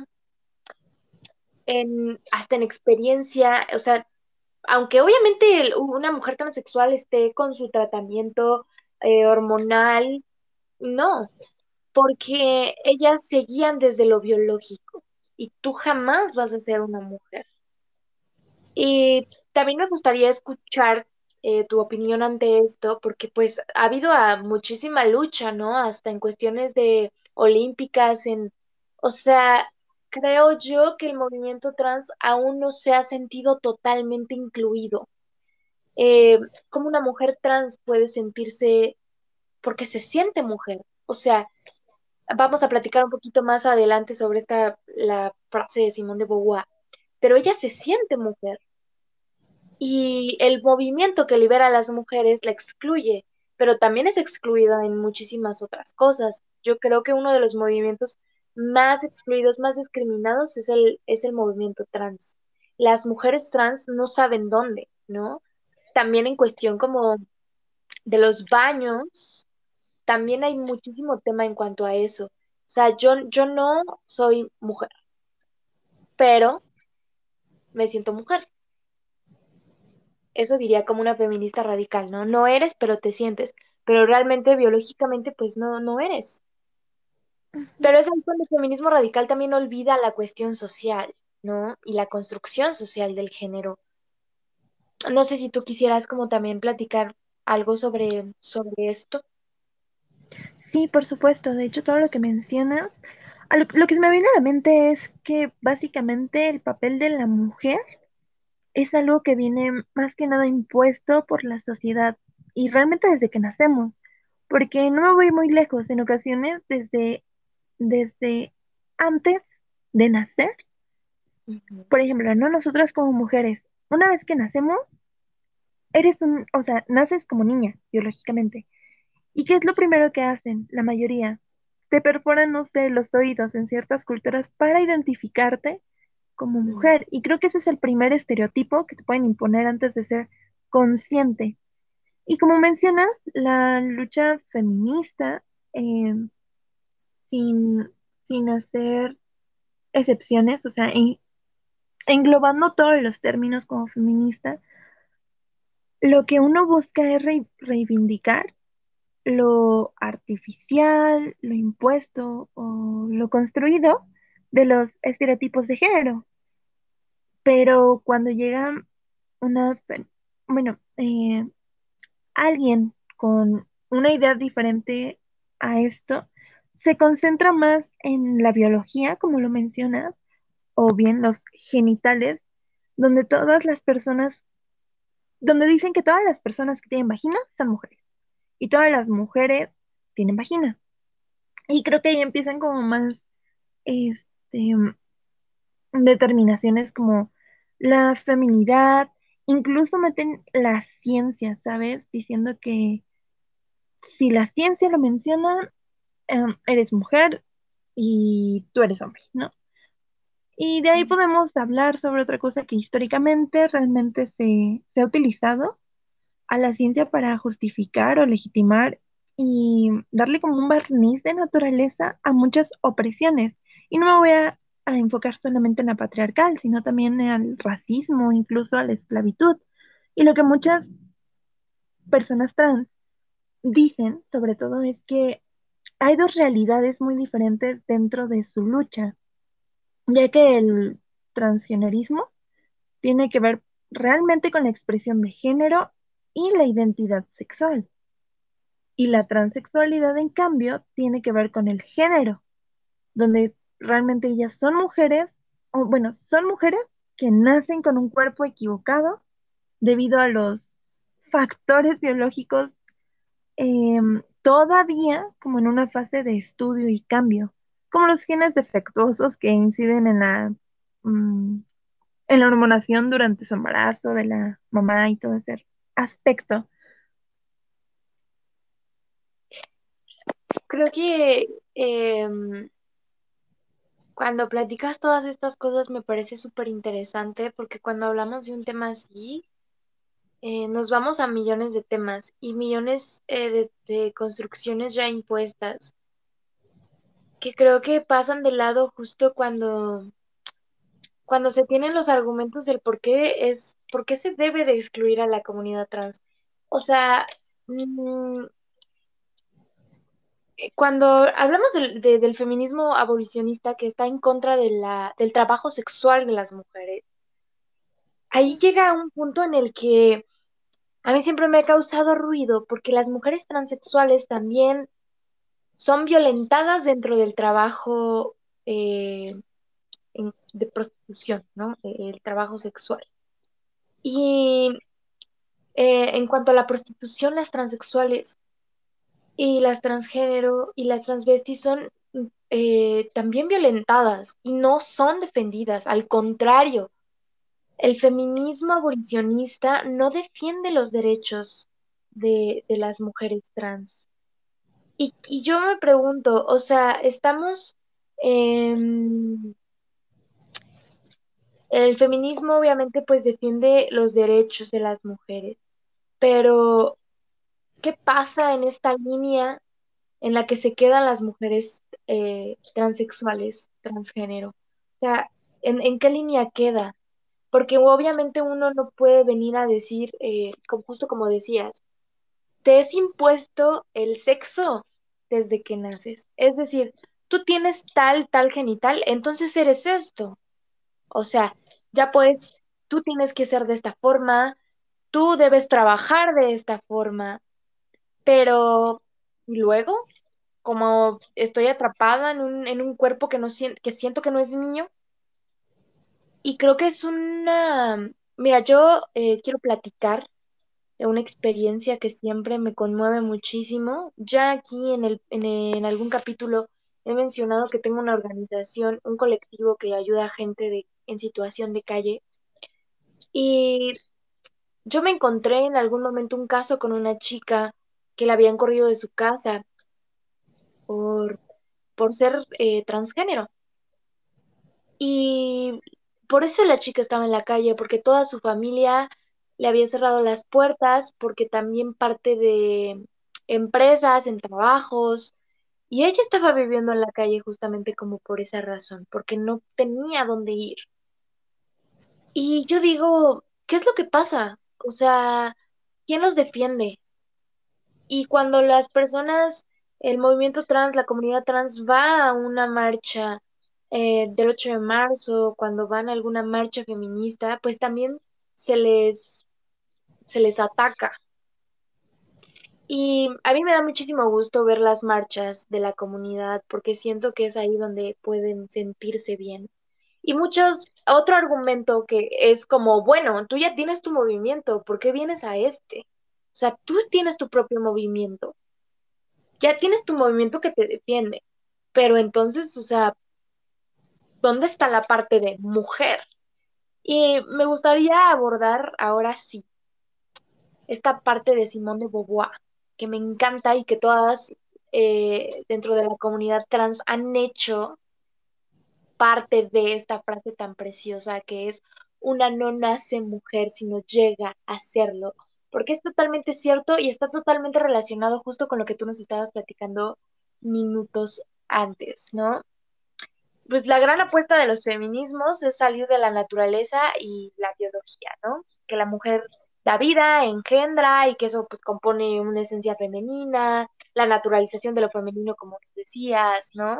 en, hasta en experiencia, o sea, aunque obviamente el- una mujer transexual esté con su tratamiento eh, hormonal, no, porque ellas se guían desde lo biológico y tú jamás vas a ser una mujer. Y también me gustaría escuchar eh, tu opinión ante esto, porque pues ha habido ah, muchísima lucha, ¿no? Hasta en cuestiones de olímpicas, en, o sea, creo yo que el movimiento trans aún no se ha sentido totalmente incluido. Eh, ¿Cómo una mujer trans puede sentirse porque se siente mujer? O sea, vamos a platicar un poquito más adelante sobre esta, la frase de Simone de Beauvoir, pero ella se siente mujer y el movimiento que libera a las mujeres la excluye, pero también es excluida en muchísimas otras cosas. Yo creo que uno de los movimientos más excluidos, más discriminados es el, es el movimiento trans. Las mujeres trans no saben dónde, ¿no? También en cuestión como de los baños, también hay muchísimo tema en cuanto a eso. O sea, yo, yo no soy mujer, pero me siento mujer. Eso diría como una feminista radical, ¿no? No eres, pero te sientes. Pero realmente, biológicamente, pues no, no eres. Pero es ahí cuando el feminismo radical también olvida la cuestión social, ¿no? Y la construcción social del género. No sé si tú quisieras como también platicar algo sobre, sobre esto. Sí, por supuesto. De hecho, todo lo que mencionas, a lo, lo que se me viene a la mente es que básicamente el papel de la mujer es algo que viene más que nada impuesto por la sociedad y realmente desde que nacemos, porque no me voy muy lejos, en ocasiones desde, desde antes de nacer, Ujú. por ejemplo, no nosotras como mujeres, una vez que nacemos, eres un, o sea, naces como niña biológicamente ¿Y qué es lo primero que hacen? La mayoría. Te perforan, no sé, los oídos en ciertas culturas para identificarte como Mm. mujer. Y creo que ese es el primer estereotipo que te pueden imponer antes de ser consciente. Y como mencionas, la lucha feminista, eh, sin, sin hacer excepciones, o sea, en- englobando todos los términos como feminista, lo que uno busca es rei- reivindicar lo artificial, lo impuesto o lo construido de los estereotipos de género. Pero cuando llega una, fe- bueno, eh, alguien con una idea diferente a esto, se concentra más en la biología, como lo mencionas, o bien los genitales, donde todas las personas, donde dicen que todas las personas que tienen vagina son mujeres y todas las mujeres tienen vagina. Y creo que ahí empiezan como más este, determinaciones como la feminidad, incluso meten la ciencia, ¿sabes? Diciendo que si la ciencia lo menciona, em, eres mujer y tú eres hombre, ¿no? Y de ahí podemos hablar sobre otra cosa que históricamente realmente se, se ha utilizado a la ciencia para justificar o legitimar y darle como un barniz de naturaleza a muchas opresiones. Y no me voy a, a enfocar solamente en la patriarcal, sino también al racismo, incluso a la esclavitud. Y lo que muchas personas trans dicen, sobre todo, es que hay dos realidades muy diferentes dentro de su lucha, ya que el transgenerismo tiene que ver realmente con la expresión de género y la identidad sexual. Y la transexualidad, en cambio, tiene que ver con el género, donde realmente ellas son mujeres, o bueno, son mujeres que nacen con un cuerpo equivocado debido a los factores biológicos em, todavía como en una fase de estudio y cambio, como los genes defectuosos que inciden en la, mm, en la hormonación durante su embarazo de la mamá y todo ese aspecto. Creo que em, cuando platicas todas estas cosas me parece súper interesante porque cuando hablamos de un tema así, eh, nos vamos a millones de temas y millones eh, de, de construcciones ya impuestas que creo que pasan de lado justo cuando, cuando se tienen los argumentos del por qué es, por qué se debe de excluir a la comunidad trans. O sea, mm, eh, cuando hablamos del, de- del feminismo abolicionista que está en contra de la, del trabajo sexual de las mujeres, ahí llega un punto en el que a mí siempre me ha causado ruido porque las mujeres transexuales también son violentadas dentro del trabajo eh, en- de prostitución, ¿no? Eh, El trabajo sexual. Y eh, en cuanto a la prostitución, las transexuales y las transgénero y las transvestis son eh, también violentadas y no son defendidas. Al contrario, el feminismo abolicionista no defiende los derechos de, de las mujeres trans. Y, y yo me pregunto, o sea, estamos, em, el feminismo obviamente pues defiende los derechos de las mujeres, pero ¿qué pasa en esta línea en la que se quedan las mujeres eh, transexuales, transgénero? O sea, ¿en, en qué línea queda? Porque obviamente uno no puede venir a decir, eh, como, justo como decías, te es impuesto el sexo desde que naces. Es decir, tú tienes tal, tal genital, entonces eres esto. O sea, ya pues, tú tienes que ser de esta forma, tú debes trabajar de esta forma, pero ¿y luego? Como estoy atrapada en un, en un cuerpo que, no sien- que siento que no es mío. Y creo que es una... Mira, yo eh, quiero platicar de una experiencia que siempre me conmueve muchísimo. Ya aquí en el, en, en algún capítulo he mencionado que tengo una organización, un colectivo que ayuda a gente de, en situación de calle. Y yo me encontré en algún momento un caso con una chica. que la habían corrido de su casa por, por ser eh, transgénero. Y por eso la chica estaba en la calle, porque toda su familia le había cerrado las puertas, porque también parte de empresas, en trabajos, y ella estaba viviendo en la calle justamente como por esa razón, porque no tenía dónde ir. Y yo digo, ¿qué es lo que pasa? O sea, ¿quién los defiende? Y cuando las personas, el movimiento trans, la comunidad trans va a una marcha eh, del ocho de marzo, cuando van a alguna marcha feminista, pues también se les, se les ataca. Y a mí me da muchísimo gusto ver las marchas de la comunidad porque siento que es ahí donde pueden sentirse bien. Y muchos, otro argumento que es como, bueno, tú ya tienes tu movimiento, ¿por qué vienes a este? O sea, tú tienes tu propio movimiento, ya tienes tu movimiento que te defiende, pero entonces, o sea, ¿dónde está la parte de mujer? Y me gustaría abordar ahora sí esta parte de Simone de Beauvoir, que me encanta y que todas eh, dentro de la comunidad trans han hecho parte de esta frase tan preciosa que es, una no nace mujer, sino llega a serlo, porque es totalmente cierto y está totalmente relacionado justo con lo que tú nos estabas platicando minutos antes, ¿no? Pues la gran apuesta de los feminismos es salir de la naturaleza y la biología, ¿no? Que la mujer da vida, engendra y que eso pues compone una esencia femenina, la naturalización de lo femenino, como nos decías, ¿no?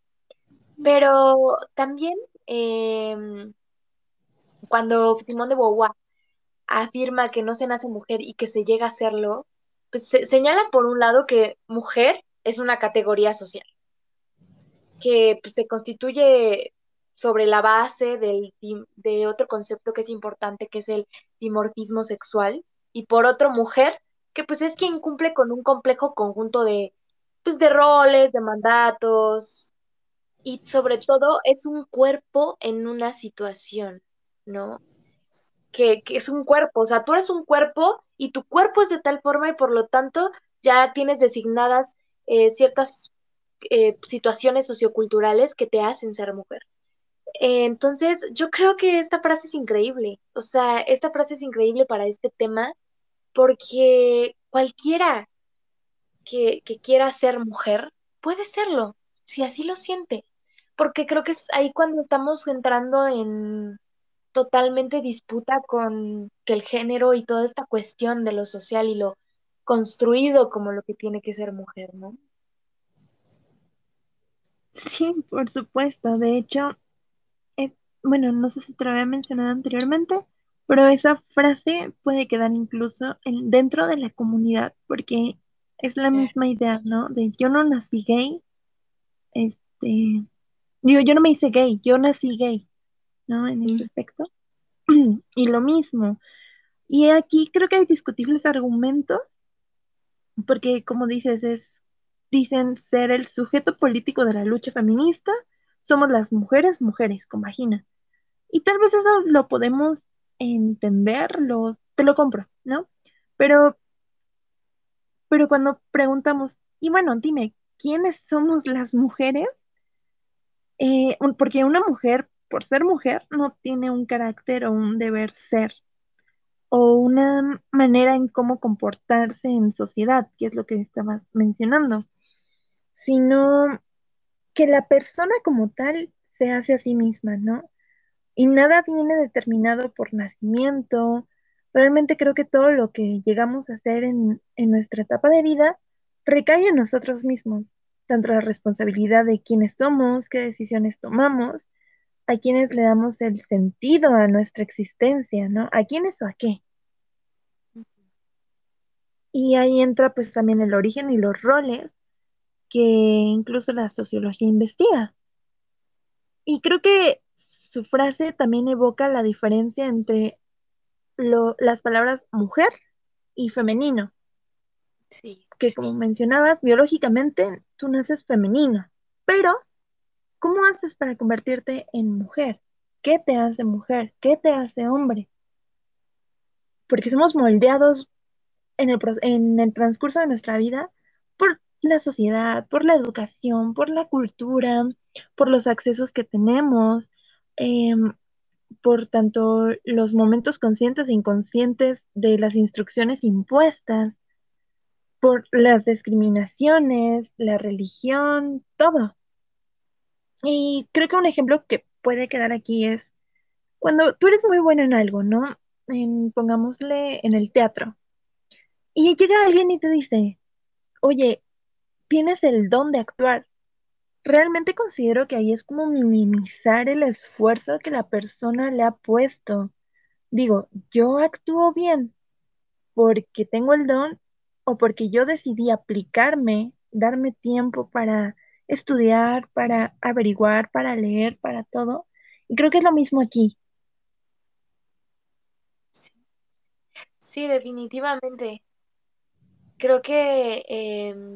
Pero también em, cuando Simone de Beauvoir afirma que no se nace mujer y que se llega a serlo, pues se señala por un lado que mujer es una categoría social que pues, se constituye sobre la base del, dim- de otro concepto que es importante, que es el dimorfismo sexual, y por otro, mujer, que pues es quien cumple con un complejo conjunto de, pues, de roles, de mandatos, y sobre todo es un cuerpo en una situación, ¿no? Que, que es un cuerpo, o sea, tú eres un cuerpo y tu cuerpo es de tal forma y por lo tanto ya tienes designadas eh, ciertas eh, situaciones socioculturales que te hacen ser mujer. Eh, entonces, yo creo que esta frase es increíble, o sea, esta frase es increíble para este tema porque cualquiera que, que quiera ser mujer puede serlo, si así lo siente, porque creo que es ahí cuando estamos entrando en totalmente disputa con que el género y toda esta cuestión de lo social y lo construido como lo que tiene que ser mujer, ¿no? Sí, por supuesto. De hecho, es, bueno, no sé si te lo había mencionado anteriormente, pero esa frase puede quedar incluso en- dentro de la comunidad, porque es la Sí. misma idea, ¿no? De yo no nací gay, este, digo, yo no me hice gay, yo nací gay, ¿no? En este Mm. aspecto. Y lo mismo. Y aquí creo que hay discutibles argumentos, porque como dices, es, dicen ser el sujeto político de la lucha feminista, somos las mujeres, mujeres, compagina. Y tal vez eso lo podemos entender, lo, te lo compro, ¿no? Pero, pero cuando preguntamos, y bueno, dime, ¿quiénes somos las mujeres? Eh, un- porque una mujer, por ser mujer, no tiene un carácter o un deber ser, o una manera en cómo comportarse en sociedad, que es lo que estabas mencionando, sino que la persona como tal se hace a sí misma, ¿no? Y nada viene determinado por nacimiento. Realmente creo que todo lo que llegamos a hacer en, en nuestra etapa de vida recae en nosotros mismos, tanto la responsabilidad de quiénes somos, qué decisiones tomamos, a quiénes le damos el sentido a nuestra existencia, ¿no? ¿A quiénes o a qué? Y ahí entra pues también el origen y los roles que incluso la sociología investiga. Y creo que su frase también evoca la diferencia entre lo- las palabras mujer y femenino, Sí. que como mencionabas, biológicamente tú naces femenino, pero ¿cómo haces para convertirte en mujer? ¿Qué te hace mujer? ¿Qué te hace hombre? Porque somos moldeados en el, pro- en el transcurso de nuestra vida por la sociedad, por la educación, por la cultura, por los accesos que tenemos, em, por tanto los momentos conscientes e inconscientes de las instrucciones impuestas, por las discriminaciones, la religión, todo. Y creo que un ejemplo que puede quedar aquí es cuando tú eres muy bueno en algo, ¿no? En- pongámosle en el teatro. Y llega alguien y te dice, oye, tienes el don de actuar. Realmente considero que ahí es como minimizar el esfuerzo que la persona le ha puesto. Digo, yo actúo bien porque tengo el don o porque yo decidí aplicarme, darme tiempo para estudiar, para averiguar, para leer, para todo. Y creo que es lo mismo aquí. Sí, sí, definitivamente. Creo que em,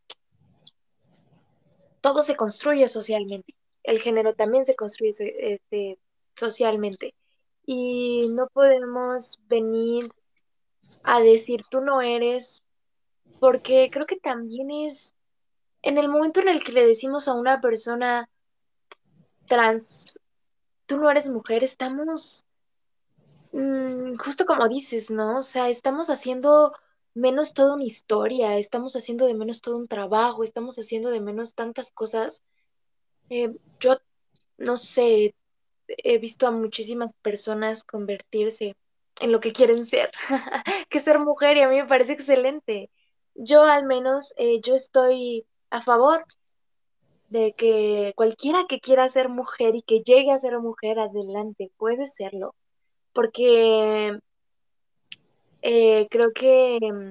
todo se construye socialmente. El género también se construye se- este, socialmente. Y no podemos venir a decir tú no eres, porque creo que también es en el momento en el que le decimos a una persona trans, tú no eres mujer, estamos, mm, justo como dices, ¿no? O sea, estamos haciendo menos toda una historia, estamos haciendo de menos todo un trabajo, estamos haciendo de menos tantas cosas. Eh, yo no sé, he visto a muchísimas personas convertirse en lo que quieren ser, que ser mujer, y a mí me parece excelente. Yo al menos, eh, yo estoy a favor de que cualquiera que quiera ser mujer y que llegue a ser mujer, adelante, puede serlo, porque eh, creo que, mm,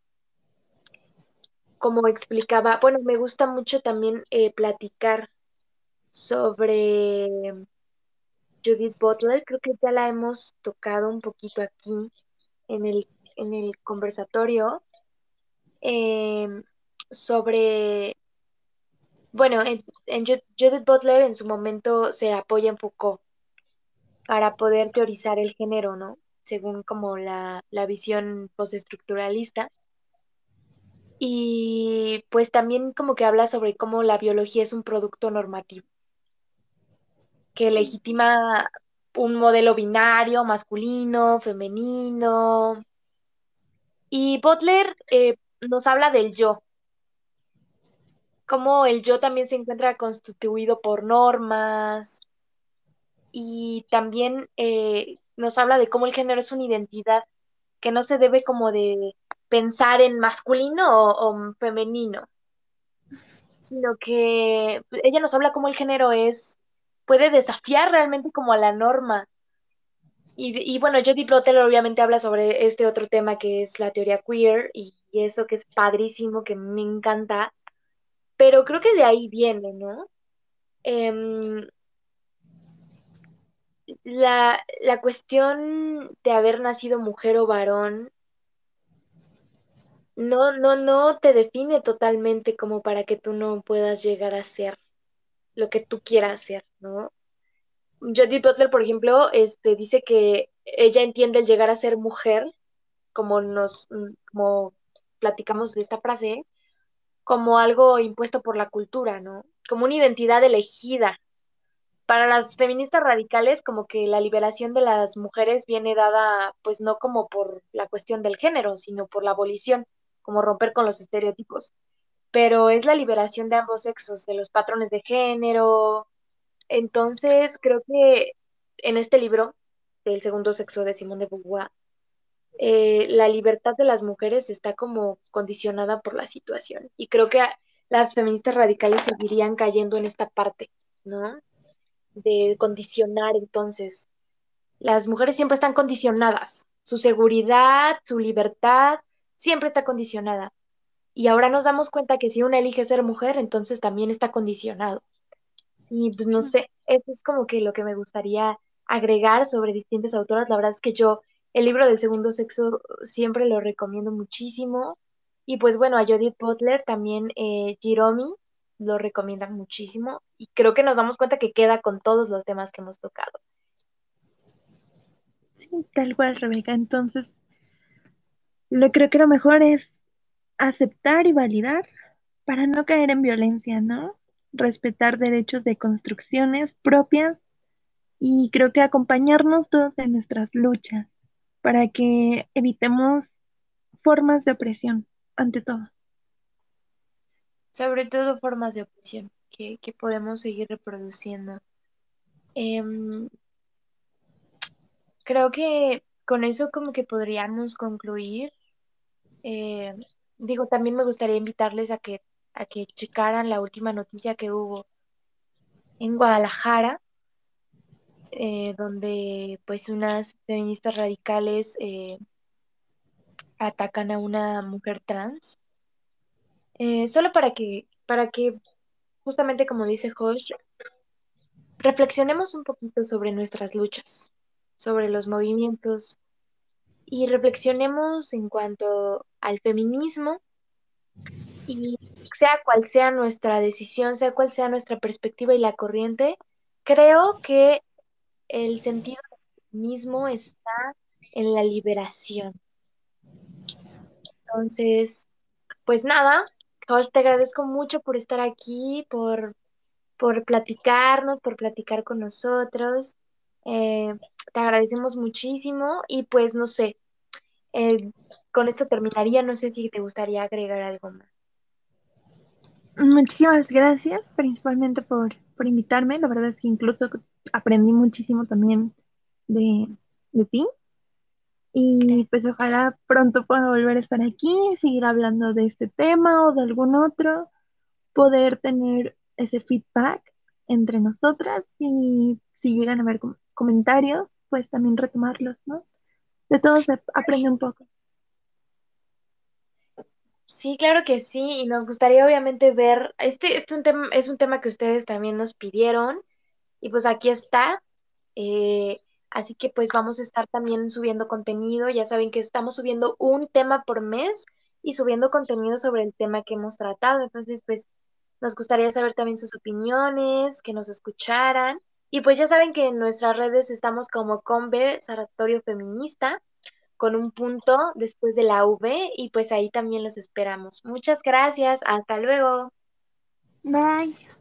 como explicaba, bueno, me gusta mucho también eh, platicar sobre Judith Butler, creo que ya la hemos tocado un poquito aquí en el, en el conversatorio, em, sobre, bueno, en, en Ju- Judith Butler en su momento se apoya en Foucault para poder teorizar el género, ¿no? Según como la, la visión postestructuralista. Y pues también como que habla sobre cómo la biología es un producto normativo, que legitima un modelo binario, masculino, femenino. Y Butler eh, nos habla del yo, cómo el yo también se encuentra constituido por normas, y también eh, nos habla de cómo el género es una identidad que no se debe como de pensar en masculino o, o femenino, sino que ella nos habla cómo el género es, puede desafiar realmente como a la norma. Y, y bueno, Jodie Plotter obviamente habla sobre este otro tema que es la teoría queer y, y eso que es padrísimo, que me encanta, pero creo que de ahí viene, ¿no? Em, la, la cuestión de haber nacido mujer o varón no, no, no te define totalmente como para que tú no puedas llegar a ser lo que tú quieras hacer, ¿no? Jodie Butler, por ejemplo, este, dice que ella entiende el llegar a ser mujer, como nos, como platicamos de esta frase, como algo impuesto por la cultura, ¿no? Como una identidad elegida. Para las feministas radicales, como que la liberación de las mujeres viene dada, pues no como por la cuestión del género, sino por la abolición, como romper con los estereotipos. Pero es la liberación de ambos sexos, de los patrones de género. Entonces, creo que en este libro, El segundo sexo de Simone de Beauvoir, eh, la libertad de las mujeres está como condicionada por la situación. Y creo que a- las feministas radicales seguirían cayendo en esta parte, ¿no? De condicionar entonces. Las mujeres siempre están condicionadas. Su seguridad, su libertad, siempre está condicionada. Y ahora nos damos cuenta que si una elige ser mujer, entonces también está condicionado. Y pues no sé, eso es como que lo que me gustaría agregar sobre distintas autoras. La verdad es que yo el libro del segundo sexo siempre lo recomiendo muchísimo. Y pues bueno, a Judith Butler también, eh, Jiromi lo recomiendan muchísimo. Y creo que nos damos cuenta que queda con todos los temas que hemos tocado. Sí, tal cual, Rebeca. Entonces, Lo creo que lo mejor es aceptar y validar para no caer en violencia, ¿no? Respetar derechos de construcciones propias y creo que acompañarnos todos en nuestras luchas para que evitemos formas de opresión, ante todo. Sobre todo formas de opresión que, que podemos seguir reproduciendo. Em, Creo que con eso como que podríamos concluir. Eh, Digo, también me gustaría invitarles a que, a que checaran la última noticia que hubo en Guadalajara, eh, donde pues unas feministas radicales eh, atacan a una mujer trans. Eh, solo para que, para que, justamente como dice Josh, reflexionemos un poquito sobre nuestras luchas, sobre los movimientos y reflexionemos en cuanto al feminismo y sea cual sea nuestra decisión, sea cual sea nuestra perspectiva y la corriente, creo que el sentido del feminismo está en la liberación. Entonces, pues nada, Josh, te agradezco mucho por estar aquí, por, por platicarnos, por platicar con nosotros. Eh, Te agradecemos muchísimo y pues no sé, eh, con esto terminaría, no sé si te gustaría agregar algo más. Muchísimas gracias, principalmente por, por invitarme. La verdad es que incluso aprendí muchísimo también de, de ti. Y pues ojalá pronto pueda volver a estar aquí, seguir hablando de este tema o de algún otro, poder tener ese feedback entre nosotras y si llegan a haber com- comentarios, pues también retomarlos, ¿no? De todos se aprende un poco. Sí, claro que sí, y nos gustaría obviamente ver, este, este un tema, es un tema que ustedes también nos pidieron, y pues aquí está. eh, Así que pues vamos a estar también subiendo contenido. Ya saben que estamos subiendo un tema por mes y subiendo contenido sobre el tema que hemos tratado. Entonces, pues nos gustaría saber también sus opiniones, que nos escucharan. Y pues ya saben que en nuestras redes estamos como Conve Sanatorio Feminista, con un punto después de la V, y pues ahí también los esperamos. Muchas gracias, hasta luego. Bye.